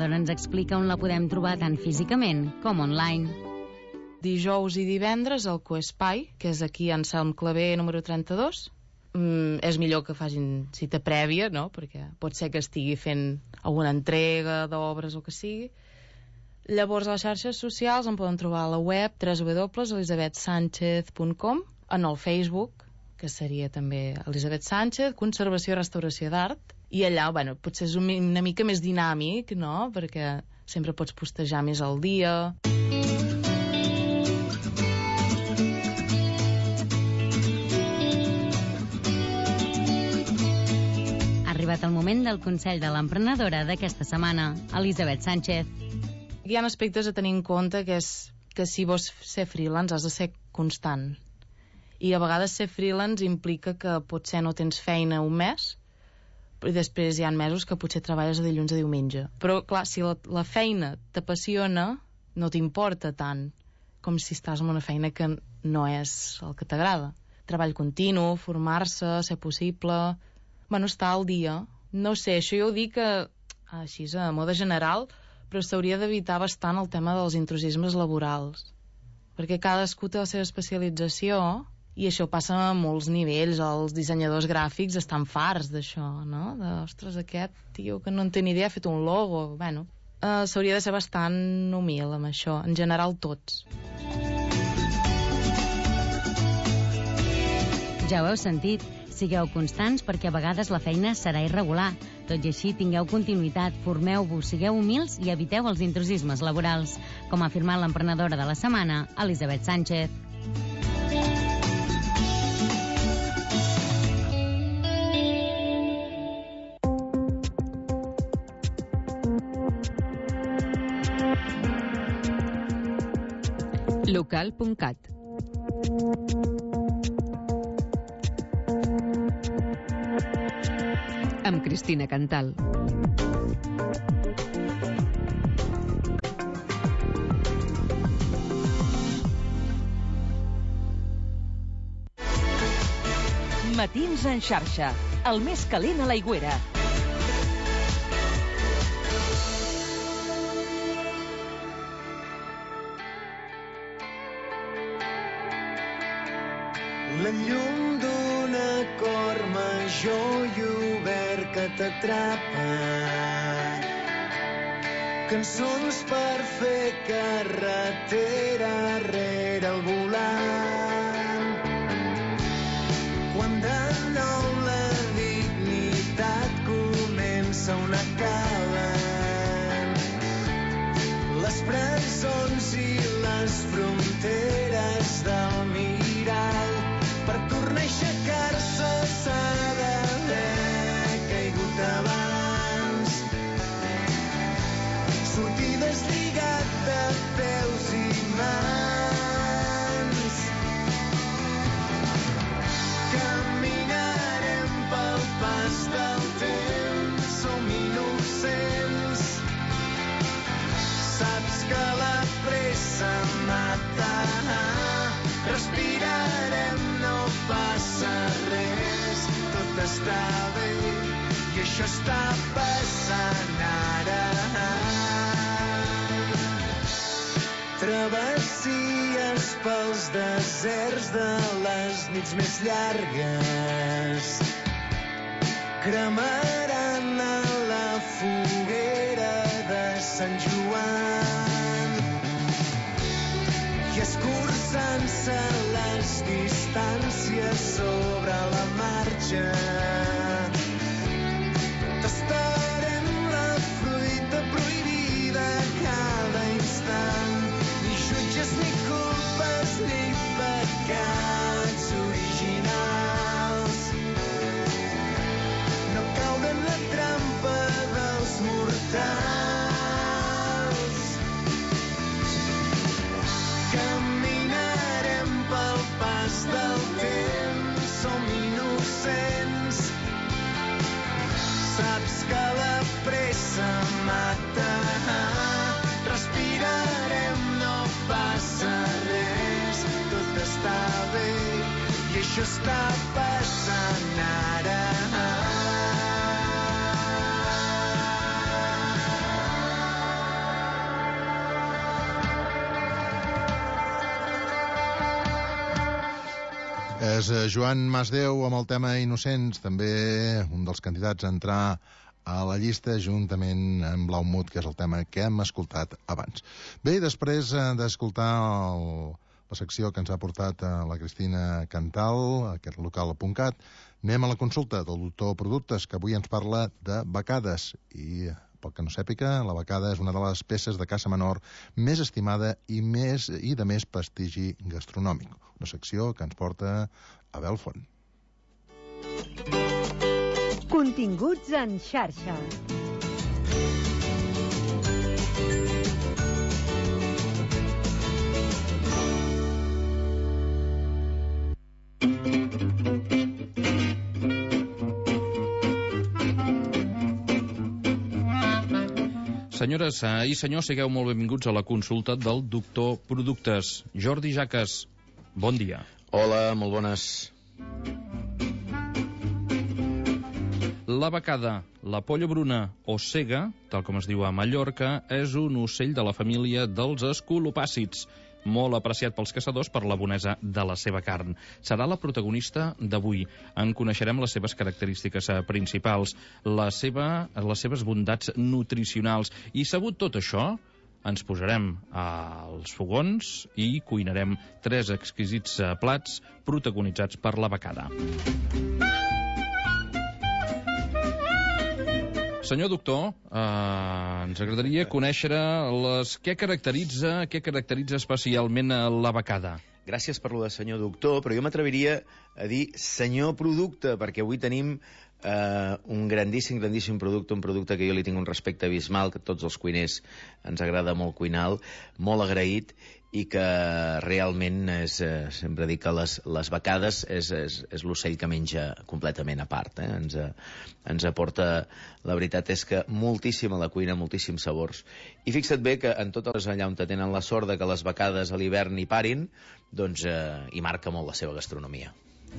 l'emprenedora ens explica on la podem trobar tant físicament com online. Dijous i divendres al Coespai, que és aquí a Anselm Clavé número trenta-dos. Mm, és millor que facin cita prèvia, no? Perquè pot ser que estigui fent alguna entrega d'obres o que sigui. Llavors, a les xarxes socials em poden trobar a la web w w w punt elisabet sánchez punt com, en el Facebook, que seria també Elisabet Sánchez, Conservació i Restauració d'Art, i allà, bueno, potser és una mica més dinàmic, no?, perquè sempre pots postejar més al dia. Ha arribat el moment del consell de l'emprenedora d'aquesta setmana, Elisabet Sánchez. Hi ha aspectes a tenir en compte, que és que si vols ser freelance has de ser constant. I a vegades ser freelance implica que potser no tens feina un mes, i després hi ha mesos que potser treballes de dilluns a diumenge. Però, clar, si la, la feina t'apassiona, no t'importa tant com si estàs en una feina que no és el que t'agrada. Treball continu, formar-se, ser possible... Bueno, estar al dia. No sé, això jo ho dic a, així a moda general, però s'hauria d'evitar bastant el tema dels intrusismes laborals, perquè cadascú té la seva especialització i això passa a molts nivells. Els dissenyadors gràfics estan farts d'això, no? De, ostres, aquest tio que no en té ni idea ha fet un logo. Bueno, eh, s'hauria de ser bastant humil amb això, en general tots. Ja ho heu sentit. Sigueu constants perquè a vegades la feina serà irregular. Tot i així, tingueu continuïtat, formeu-vos, sigueu humils i eviteu els intrusismes laborals, com ha afirmat l'emprenedora de la setmana, Elisabet Sánchez. local punt cat. Amb Cristina Cantal. Matins en xarxa, el més calent a l'Aigüera. La llum d'una cor major i obert que t'atrapa. Cançons per fer carretera rere el volant. Quan de nou la dignitat comença on acaben les presons i les fronteres del mirall. Per tornar a aixecar-se s'ha d'haver caigut abans. Sortir deslligat de peus i mans. Caminarem pel pas del temps, som innocents. Saps que la pressa mata. Respirarem, no passa res, tot està bé i això està passant ara. Travessies pels deserts de les nits més llargues cremaran a la foguera de Sant Joan. I escurçant-se les distàncies sobre la marxa. Tastarem la fruita prohibida cada instant. Ni jutges, ni culpes, ni pecats originals. No caure en la trampa dels mortals. Caminarem pel pas del temps, som innocents. Saps que la pressa mata. Respirarem, no passa res, tot està bé i això està passant ara. Pues eh, Joan Masdeu amb el tema Innocents, també un dels candidats a entrar a la llista juntament amb Blaumut, que és el tema que hem escoltat abans. Bé, després eh, d'escoltar el, la secció que ens ha portat eh, la Cristina Cantal, aquest local punt cat, anem a la consulta del doctor Productes, que avui ens parla de becades. I, pel que no sàpiga, la becada és una de les peces de caça menor més estimada i, més, i de més prestigi gastronòmic. Una secció que ens porta a Belfont. Continguts en xarxa. Senyores i senyors, sigueu molt benvinguts a la consulta del doctor Productes. Jordi Jaques, bon dia. Hola, molt bones. La becada, la polla bruna o cega, tal com es diu a Mallorca, és un ocell de la família dels escolopàcids, molt apreciat pels caçadors per la bonesa de la seva carn. Serà la protagonista d'avui. En coneixerem les seves característiques principals, la seva, les seves bondats nutricionals. I sabut tot això, ens posarem als fogons i cuinarem tres exquisits plats protagonitzats per la becada. Senyor doctor, eh, ens agradaria conèixer les... què caracteritza, què caracteritza especialment la becada. Gràcies per lo de senyor doctor, però jo m'atreviria a dir senyor producte, perquè avui tenim eh, un grandíssim, grandíssim producte, un producte que jo li tinc un respecte abismal, que tots els cuiners ens agrada molt cuinar, molt agraït, i que realment és, eh, sempre dic que les, les becades és, és, és l'ocell que menja completament a part. Eh? Ens, ens aporta, la veritat és que moltíssim a la cuina, moltíssims sabors. I fixa't bé que en totes allà on tenen la sort de que les becades a l'hivern hi parin, doncs eh, hi marca molt la seva gastronomia.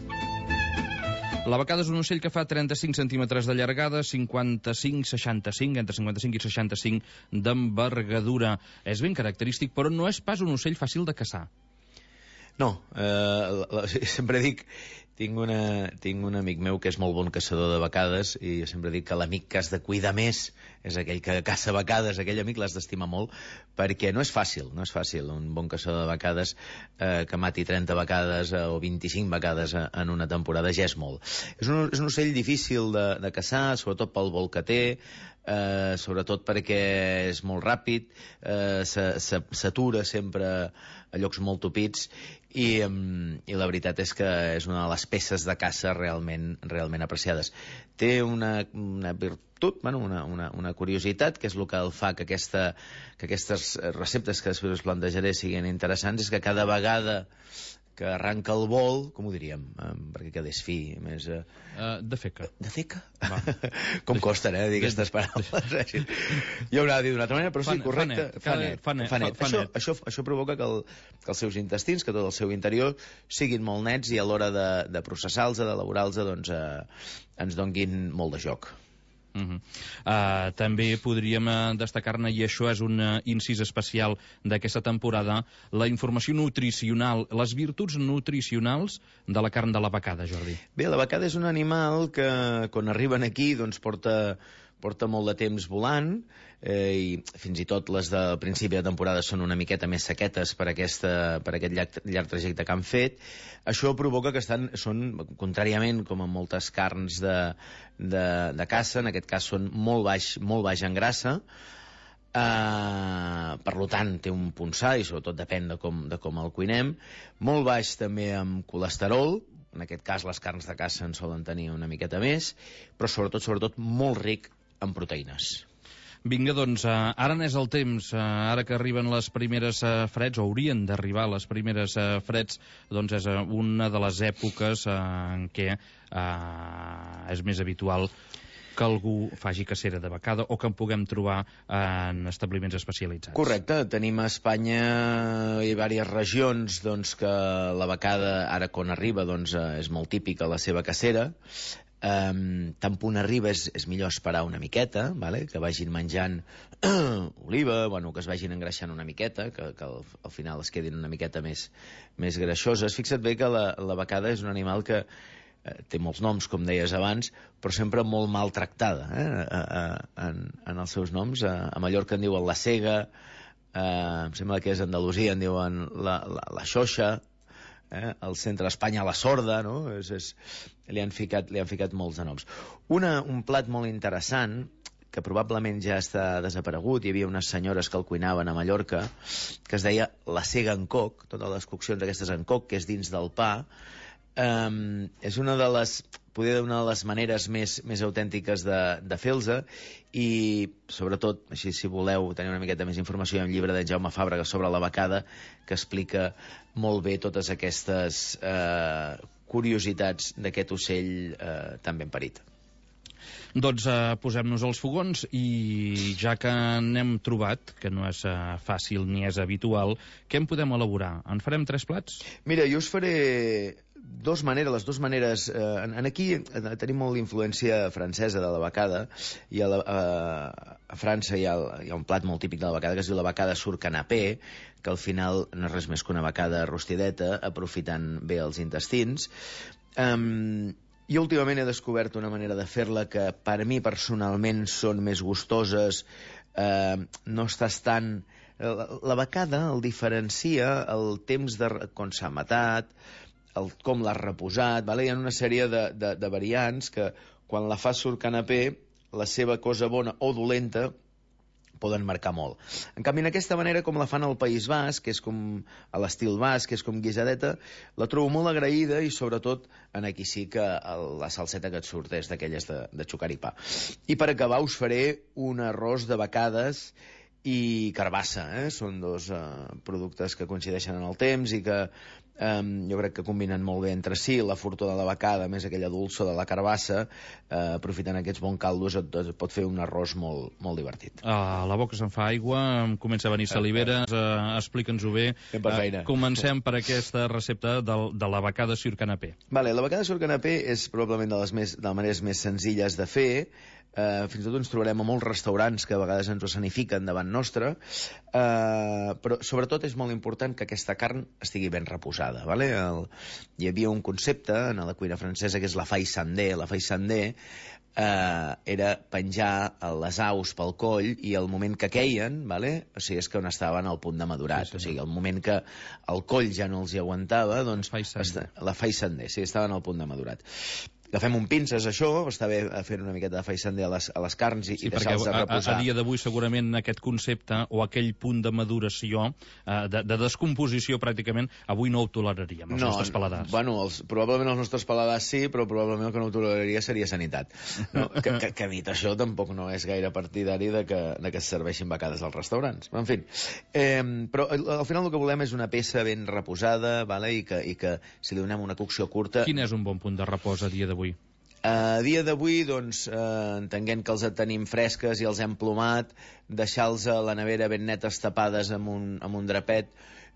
La becada és un ocell que fa trenta-cinc centímetres de llargada, cinquanta-cinc seixanta-cinc, entre cinquanta-cinc i seixanta-cinc d'envergadura. És ben característic, però no és pas un ocell fàcil de caçar. No, eh, la, sempre dic, tinc, una, tinc un amic meu que és molt bon caçador de becades i jo sempre dic que l'amic que has de cuidar més és aquell que caça becades, aquell amic l'has d'estimar molt, perquè no és fàcil, no és fàcil. Un bon caçador de becades eh, que mati trenta becades eh, o vint-i-cinc becades eh, en una temporada ja és molt. És un, és un ocell difícil de, de caçar, sobretot pel vol que té, eh, sobretot perquè és molt ràpid, eh, s'atura sempre a llocs molt topits i, i la veritat és que és una de les peces de caça realment, realment apreciades. Té una, una virtut, bueno, una, una, una curiositat, que és el que el fa que, aquesta, que aquestes receptes que després us plantejaré siguin interessants, és que cada vegada que arranca el vol, com ho diríem, eh, perquè quedés fi, més... Eh... Uh, de feca. De feca? Com costen, eh, dir aquestes paraules. Jo haurà de dir d'una altra manera, però sí, correcte. Fa net. Fa net. Fa net. Fa, fa net. Això, això, això provoca que, el, que els seus intestins, que tot el seu interior, siguin molt nets i a l'hora de, de processar-los, d'elaborar-los, doncs, eh, ens donguin molt de joc. Uh -huh. uh, també podríem uh, destacar-ne, i això és un uh, incís especial d'aquesta temporada, la informació nutricional, les virtuts nutricionals de la carn de la becada, Jordi. Bé, la becada és un animal que quan arriben aquí doncs porta, porta molt de temps volant, eh, i fins i tot les del principi de temporada són una miqueta més sequetes per, aquesta, per aquest llarg, llarg trajecte que han fet. Això provoca que estan, són, contràriament com en moltes carns de, de, de caça, en aquest cas són molt baix, molt baix en grassa, eh, per tant té un punt sa, i sobretot depèn de com, de com el cuinem, molt baix també amb colesterol, en aquest cas les carns de caça en solen tenir una miqueta més, però sobretot, sobretot molt ric en proteïnes. Vinga, doncs, uh, ara n'és el temps, uh, ara que arriben les primeres uh, freds, o haurien d'arribar les primeres uh, freds, doncs és uh, una de les èpoques uh, en què uh, és més habitual que algú faci cacera de becada o que en puguem trobar en establiments especialitzats. Correcte, tenim a Espanya i diverses regions doncs, que la becada, ara quan arriba, doncs, és molt típica la seva cacera. Um, tant punt arriba és, és millor esperar una miqueta, vale? Que vagin menjant oliva, bueno, que es vagin engreixant una miqueta, que, que al, al final es quedin una miqueta més, més greixoses. Fixa't bé que la, la becada és un animal que eh, té molts noms, com deies abans, però sempre molt maltractada, eh? a, a, en, en els seus noms. A, a Mallorca en diuen la cega, eh, em sembla que és a Andalusia, en diuen la, la, la xoixa, eh? Al centre d'Espanya la sorda, no? És, és, li, han ficat, li han ficat molts de noms. Una, un plat molt interessant, que probablement ja està desaparegut, hi havia unes senyores que el cuinaven a Mallorca, que es deia la cega en coc, totes les coccions aquestes en coc, que és dins del pa. Um, és una de les, poder una de les maneres més, més autèntiques de, de fer-los, i sobretot, així si voleu tenir una miqueta més informació, hi ha un llibre de Jaume Fàbrega sobre la becada que explica molt bé totes aquestes eh, curiositats d'aquest ocell eh, tan ben parit. Doncs eh, posem-nos als fogons i ja que n'hem trobat, que no és eh, fàcil ni és habitual, què en podem elaborar? En farem tres plats? Mira, jo us faré dos maneres, les dues maneres. Eh, en, en aquí tenim molt influència francesa de la becada, i a, la, a, a França hi ha, hi ha un plat molt típic de la becada que es diu la becada sur canapé, que al final no és res més que una becada rostideta, aprofitant bé els intestins. Um, Jo últimament he descobert una manera de fer-la que per mi personalment són més gustoses, eh, no estàs tan... La, la becada el diferencia el temps de quan s'ha matat, el, com l'has reposat, vale? Hi ha una sèrie de, de, de variants que quan la fas sur canapé, la seva cosa bona o dolenta poden marcar molt. En canvi, en aquesta manera, com la fan al País Basc, que és com a l'estil basc, que és com guisadeta, la trobo molt agraïda, i sobretot en aquí sí que el, la salseta que et surt és d'aquelles de, de xucar i pa. I per acabar us faré un arròs de becades i carbassa, eh? Són dos eh, productes que coincideixen en el temps i que eh, jo crec que combinen molt bé entre si. La fortuna de la becada, més aquella dolça de la carbassa, eh, aprofitant aquests bons caldos, et, et pot fer un arròs molt, molt divertit. A la boca se'n fa aigua, em comença a venir saliveres, eh, explica'ns-ho bé. Eh, comencem per aquesta recepta de, de la becada sur canapé. Vale, la becada sur canapé és probablement de les, més, de les maneres més senzilles de fer. Uh, fins i tot ens trobarem a molts restaurants que a vegades ens ho escenifiquen davant nostre, uh, però sobretot és molt important que aquesta carn estigui ben reposada, vale? El, hi havia un concepte en la cuina francesa que és la faille sandé. La faille sandé uh, era penjar les aus pel coll i el moment que queien, vale? O sigui, és que on estaven al punt de madurat, sí, sí. O sigui, el moment que el coll ja no els hi aguantava, doncs la faille sandé, sí, estaven al punt de madurat. Agafem un pinces, això, està bé fer una miqueta de faille sandé a les, a les carns i, sí, i deixar-los reposar. A, a dia d'avui segurament aquest concepte o aquell punt de maduració, eh, de, de descomposició pràcticament, avui no ho toleraríem, els no, nostres paladars. Bueno, els, probablement els nostres paladars sí, però probablement el que no ho toleraria seria sanitat. No? que, que, que dit això, tampoc no és gaire partidari de que, de que es serveixin becades als restaurants. En fi, eh, però al final el que volem és una peça ben reposada, vale? I, que, i que si li donem una cocció curta... Quin és un bon punt de repòs a dia d'avui? A dia d'avui, doncs, eh, entenguent que els tenim fresques i els hem plomat, deixar-los a la nevera ben netes tapades amb un, amb un drapet,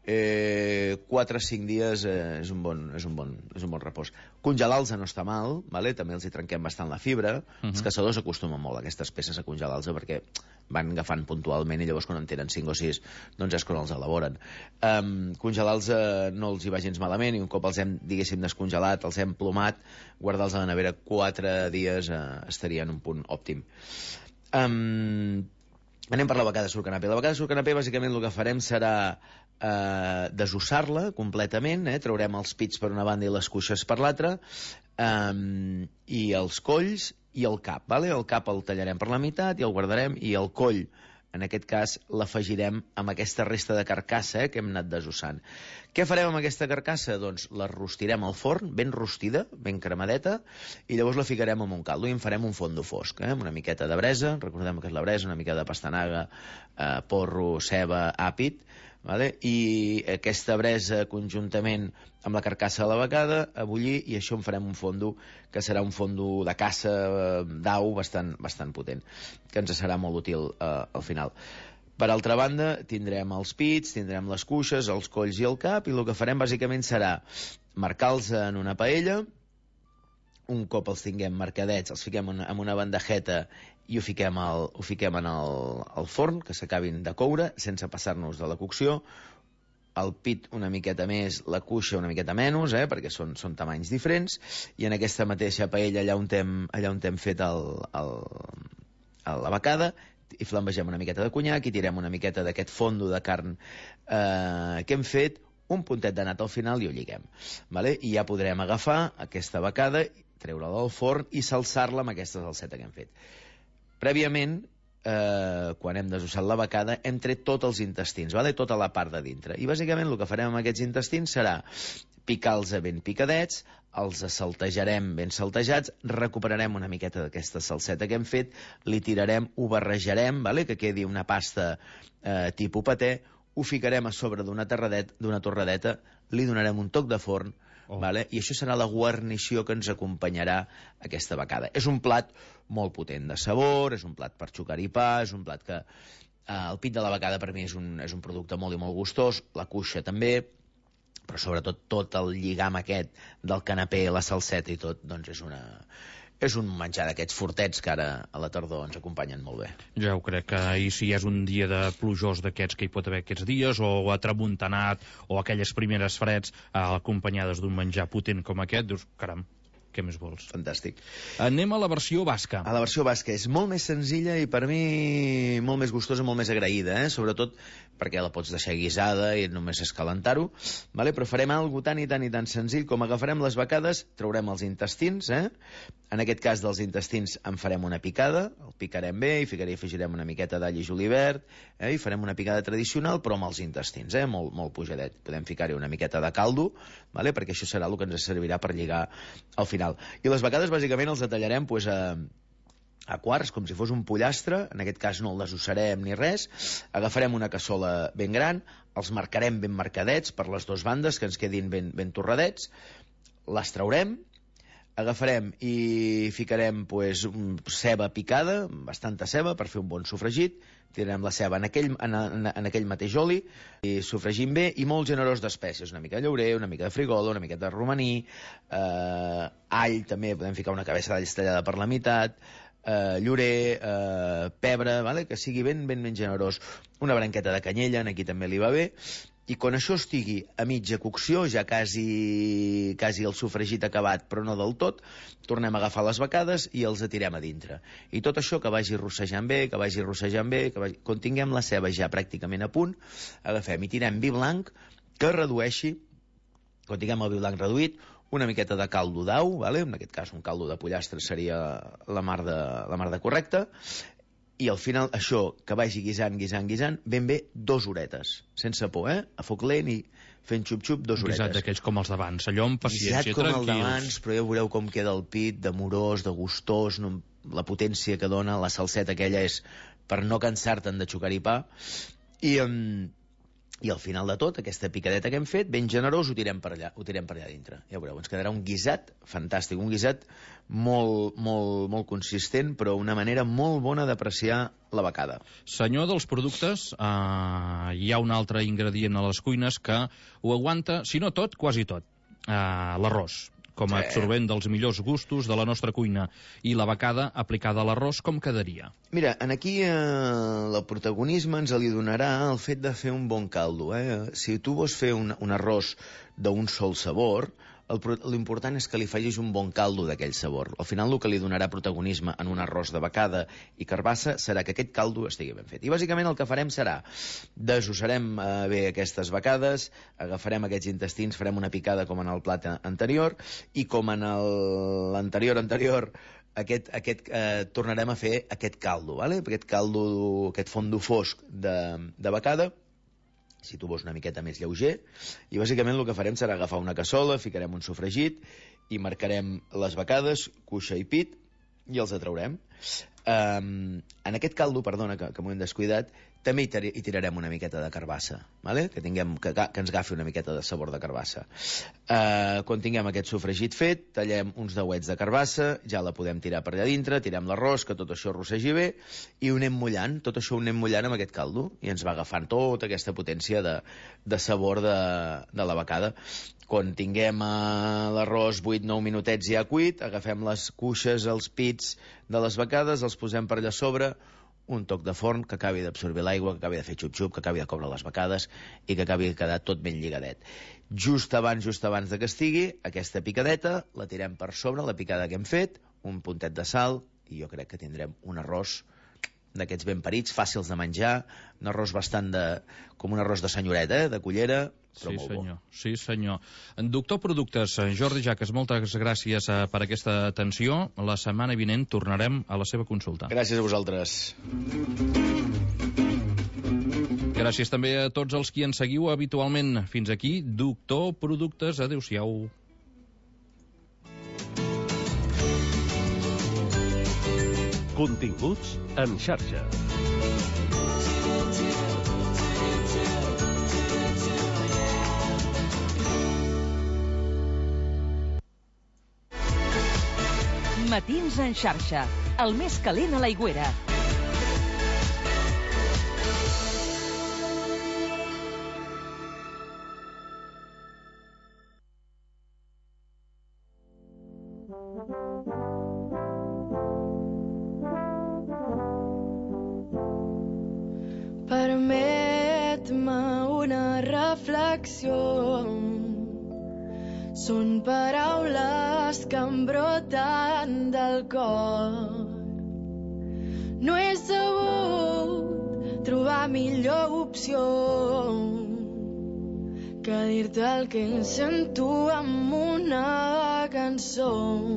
eh, quatre o cinc dies eh, és, un bon, és, un bon, és un bon repòs. Congelar-los no està mal, vale? També els hi trenquem bastant la fibra. Uh-huh. Els caçadors acostumen molt a aquestes peces a congelar-los perquè van agafant puntualment i llavors quan en tenen cinc o sis doncs és quan els elaboren. Um, congelar-los eh, no els hi va gens malament, i un cop els hem, diguéssim, descongelat, els hem plomat, guardar-los a la nevera quatre dies eh, estaria en un punt òptim. Um, anem per la becada sur canapé. La becada sur canapé, bàsicament, el que farem serà eh, desossar-la completament, eh? Traurem els pits per una banda i les cuixes per l'altra, um, i els colls i el cap, vale? El cap el tallarem per la meitat i el guardarem, i el coll, en aquest cas, l'afegirem amb aquesta resta de carcassa eh, que hem anat desossant. Què farem amb aquesta carcassa? Doncs la rostirem al forn, ben rostida, ben cremadeta, i llavors la ficarem en un caldo i en farem un fondo fosc, eh, amb una miqueta de bresa, recordem que és la bresa, una mica de pastanaga, eh, porro, ceba, àpid, vale? I aquesta bresa conjuntament amb la carcassa de la becada a bullir, i això en farem un fondo que serà un fondo de caça d'au bastant, bastant potent, que ens serà molt útil eh, al final. Per altra banda, tindrem els pits, tindrem les cuixes, els colls i el cap, i el que farem bàsicament serà marcar-los en una paella, un cop els tinguem marcadets, els fiquem en, en una bandejeta i ho fiquem, al, ho fiquem en el, el forn, que s'acabin de coure, sense passar-nos de la cocció. El pit una miqueta més, la cuixa una miqueta menys, eh, perquè són, són tamanys diferents, i en aquesta mateixa paella, allà on hem, allà on hem fet el, el, el, la becada, i flambegem una miqueta de conyac i tirem una miqueta d'aquest fondo de carn eh, que hem fet, un puntet de nata al final i ho lliguem. Vale? I ja podrem agafar aquesta becada, treure-la del forn i salsar-la amb aquesta salseta que hem fet. Prèviament, eh, quan hem desossat la becada, hem tret tots els intestins, vale? Tota la part de dintre. I bàsicament el que farem amb aquests intestins serà picar-los ben picadets, els saltejarem ben saltejats, recuperarem una miqueta d'aquesta salseta que hem fet, li tirarem, ho barrejarem, vale? Que quedi una pasta eh, tipus paté, ho ficarem a sobre d'una d'una torradeta, li donarem un toc de forn, oh. Vale? I això serà la guarnició que ens acompanyarà aquesta becada. És un plat molt potent de sabor, és un plat per xucar-hi pa, és un plat que... Eh, el pit de la becada per mi és un, és un producte molt i molt gustós, la cuixa també, però sobretot tot el lligam aquest del canapé, la salseta i tot, doncs és una... és un menjar d'aquests fortets que ara a la tardor ens acompanyen molt bé. Ja ho crec, que ahir si és un dia de plujós d'aquests que hi pot haver aquests dies, o atramuntanat, o aquelles primeres freds eh, acompanyades d'un menjar potent com aquest, dius, caram, què més vols? Fantàstic. Anem a la versió basca. A la versió basca és molt més senzilla i per mi molt més gustosa, molt més agraïda, eh? Sobretot perquè la pots deixar guisada i només és calentar-ho, vale? Però farem alguna tan i tan i tan senzill com agafarem les becades, traurem els intestins, eh? En aquest cas dels intestins en farem una picada, el picarem bé, i ficaré, afegirem una miqueta d'all i julivert, eh? I farem una picada tradicional, però amb els intestins, eh? Molt, molt pujadet. Podem ficar-hi una miqueta de caldo, vale? Perquè això serà el que ens servirà per lligar al final. I les becades, bàsicament, els detallarem pues, a, a quarts, com si fos un pollastre. En aquest cas no el desossarem ni res. Agafarem una cassola ben gran, els marcarem ben marcadets per les dues bandes, que ens quedin ben, ben torradets. Les traurem, agafarem i ficarem pues, ceba picada, bastanta ceba, per fer un bon sofregit. Tirarem la ceba en aquell, en, en, en aquell mateix oli i sofregim bé, i molt generós d'espècies, una mica de llaurer, una mica de frigola, una mica de romaní, eh, all també, podem ficar una cabeça d'all tallada per la meitat, eh, llorer, eh, pebre, vale? Que sigui ben, ben, ben generós. Una branqueta de canyella, aquí també li va bé. I quan això estigui a mitja cocció, ja quasi, quasi el sofregit acabat, però no del tot, tornem a agafar les becades i els atirem a dintre. I tot això que vagi rossejant bé, que vagi rossejant bé, que vagi... quan tinguem la ceba ja pràcticament a punt, agafem i tirem vi blanc que redueixi, quan tinguem el vi blanc reduït, una miqueta de caldo d'au, vale? En aquest cas un caldo de pollastre seria la mar de, la mar de correcta, i al final això que vagi guisant, guisant, guisant, ben bé dues horetes, sense por, eh? A foc lent i fent xup-xup, dues horetes. Guisat d'aquells com els d'abans, allò amb paciència, guisat com tranquils. el d'abans, però ja veureu com queda el pit, d'amorós, de gustós, no, la potència que dona, la salseta aquella és per no cansar-te'n de xucar-hi pa, i... Um, i al final de tot, aquesta picadeta que hem fet, ben generós, ho tirem per allà, ho tirem per allà dintre. Ja veureu, ens quedarà un guisat fantàstic, un guisat molt, molt, molt consistent, però una manera molt bona d'apreciar la becada. Senyor dels productes, eh, hi ha un altre ingredient a les cuines que ho aguanta, si no tot, quasi tot, eh, l'arròs, com a absorbent dels millors gustos de la nostra cuina, i la becada aplicada a l'arròs, com quedaria? Mira, en aquí eh, el protagonisme ens li donarà el fet de fer un bon caldo. Eh? Si tu vols fer un, un arròs d'un sol sabor, l'important és que li facis un bon caldo d'aquell sabor. Al final el que li donarà protagonisme en un arròs de becada i carbassa serà que aquest caldo estigui ben fet. I bàsicament el que farem serà desossarem eh, bé aquestes becades, agafarem aquests intestins, farem una picada com en el plat anterior, i com en l'anterior anterior aquest, aquest, eh, tornarem a fer aquest caldo, vale? Aquest caldo, aquest fondo fosc de, de becada, si tu vols una miqueta més lleuger, i bàsicament el que farem serà agafar una cassola, ficarem un sofregit i marcarem les becades, cuixa i pit, i els atraurem. Um, en aquest caldo, perdona, que, que m'ho hem descuidat, també hi, hi tirarem una miqueta de carbassa, vale? que, tinguem, que, que ens agafi una miqueta de sabor de carbassa. Uh, quan tinguem aquest sofregit fet, tallem uns dauets de carbassa, ja la podem tirar per allà dintre, tirem l'arròs, que tot això rossegi bé, i ho anem mullant, tot això ho anem mullant amb aquest caldo, i ens va agafant tota aquesta potència de, de sabor de, de la becada. Quan tinguem uh, l'arròs vuit nou minutets ja cuit, agafem les cuixes, els pits de les becades, els posem per allà sobre, un toc de forn que acabi d'absorbir l'aigua, que acabi de fer xup-xup, que acabi de coure les becades i que acabi de quedar tot ben lligadet. Just abans, just abans de que estigui, aquesta picadeta la tirem per sobre, la picada que hem fet, un puntet de sal, i jo crec que tindrem un arròs d'aquests ben parits, fàcils de menjar, un arròs bastant de... com un arròs de senyoreta, eh? de cullera, però sí, molt senyor. bo. Sí, senyor. Doctor Productes, Jordi Jaques, moltes gràcies eh, per aquesta atenció. La setmana vinent tornarem a la seva consulta. Gràcies a vosaltres. Gràcies també a tots els qui ens seguiu habitualment. Fins aquí, Doctor Productes. Adéu-siau. Continguts en xarxa. Matins en xarxa, el més calent a l'Aigüera. Permet-me una reflexió. Són paraules que em broten del cor. No he sabut trobar millor opció que dir-te el que sento amb una cançó.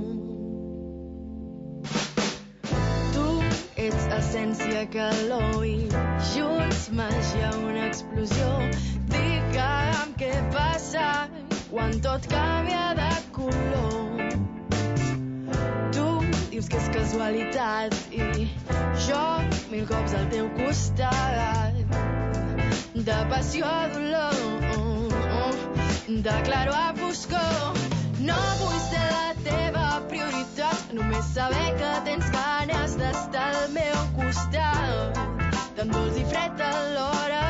Tu ets essència, calor i junts màgia, una explosió. Digue'm què passa quan tot canvia de color. Tu dius que és casualitat i jo mil cops al teu costat. De passió a dolor, de claro a foscor. No vull ser la teva prioritat, només saber que tens ganes d'estar al meu costat. Tan dolç i fred alhora,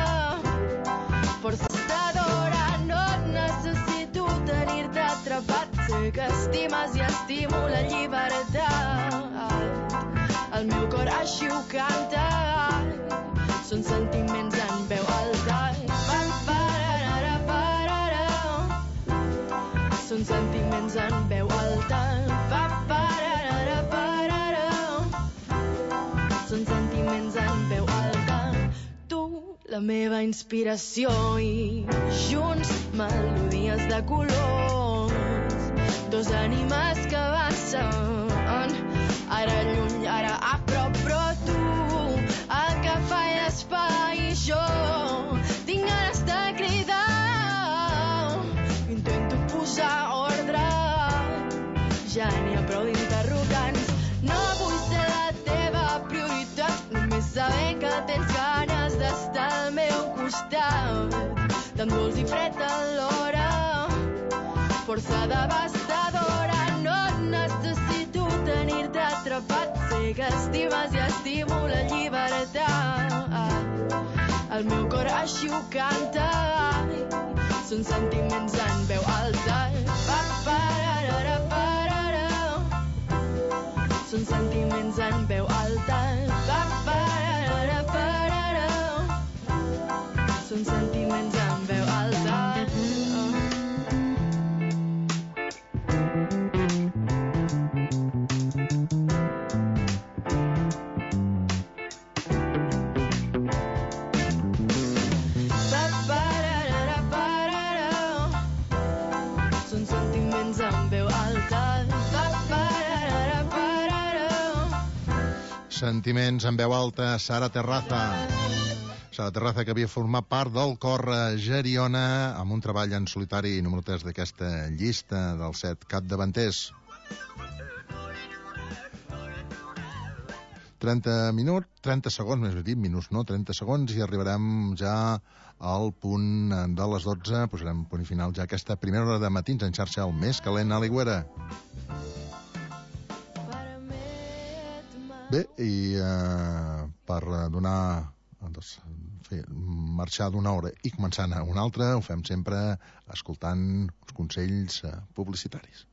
forçadora, no et necessito tenir-te atrapat. Sé que estimes i estimo la llibertat. El meu cor així ho canta. Són sentiments en veu alta. Són sentiments en veu alta. Són sentiments en veu alta. Tu, la meva inspiració, i junts melodies de colors. Dos ànimes que avancen, ara lluny, ara a prop, però tu, el que fa l'espai, jo tinc ganes de cridar. Intento posar ordre, ja n'hi ha prou d'interrogants. No vull ser la teva prioritat, només saber que tens ganes d'estar al meu costat. Tan dolç i fred alhora, força devastadora. No et necessito tenir-te atrapat. Sé que estimes i estimo la llibertat. El meu cor així ho canta. Són sentiments en veu alta. Són sentiments en veu alta. Són sentiments en veu alta. Són sentiments en veu alta. Sentiments en veu alta, Sara Terraza. Sara Terraza, que havia format part del cor Geriona, amb un treball en solitari número tres d'aquesta llista dels set capdavanters. trenta minuts, trenta segons, més ben dit, minuts no, trenta segons, i arribarem ja al punt de les dotze, posarem punt i final ja aquesta primera hora de Matins en xarxa, el més calent a l'Aigüera. Bé, i eh, per donar, doncs, fer, marxar d'una hora i començar a una altra, ho fem sempre escoltant uns consells eh, publicitaris.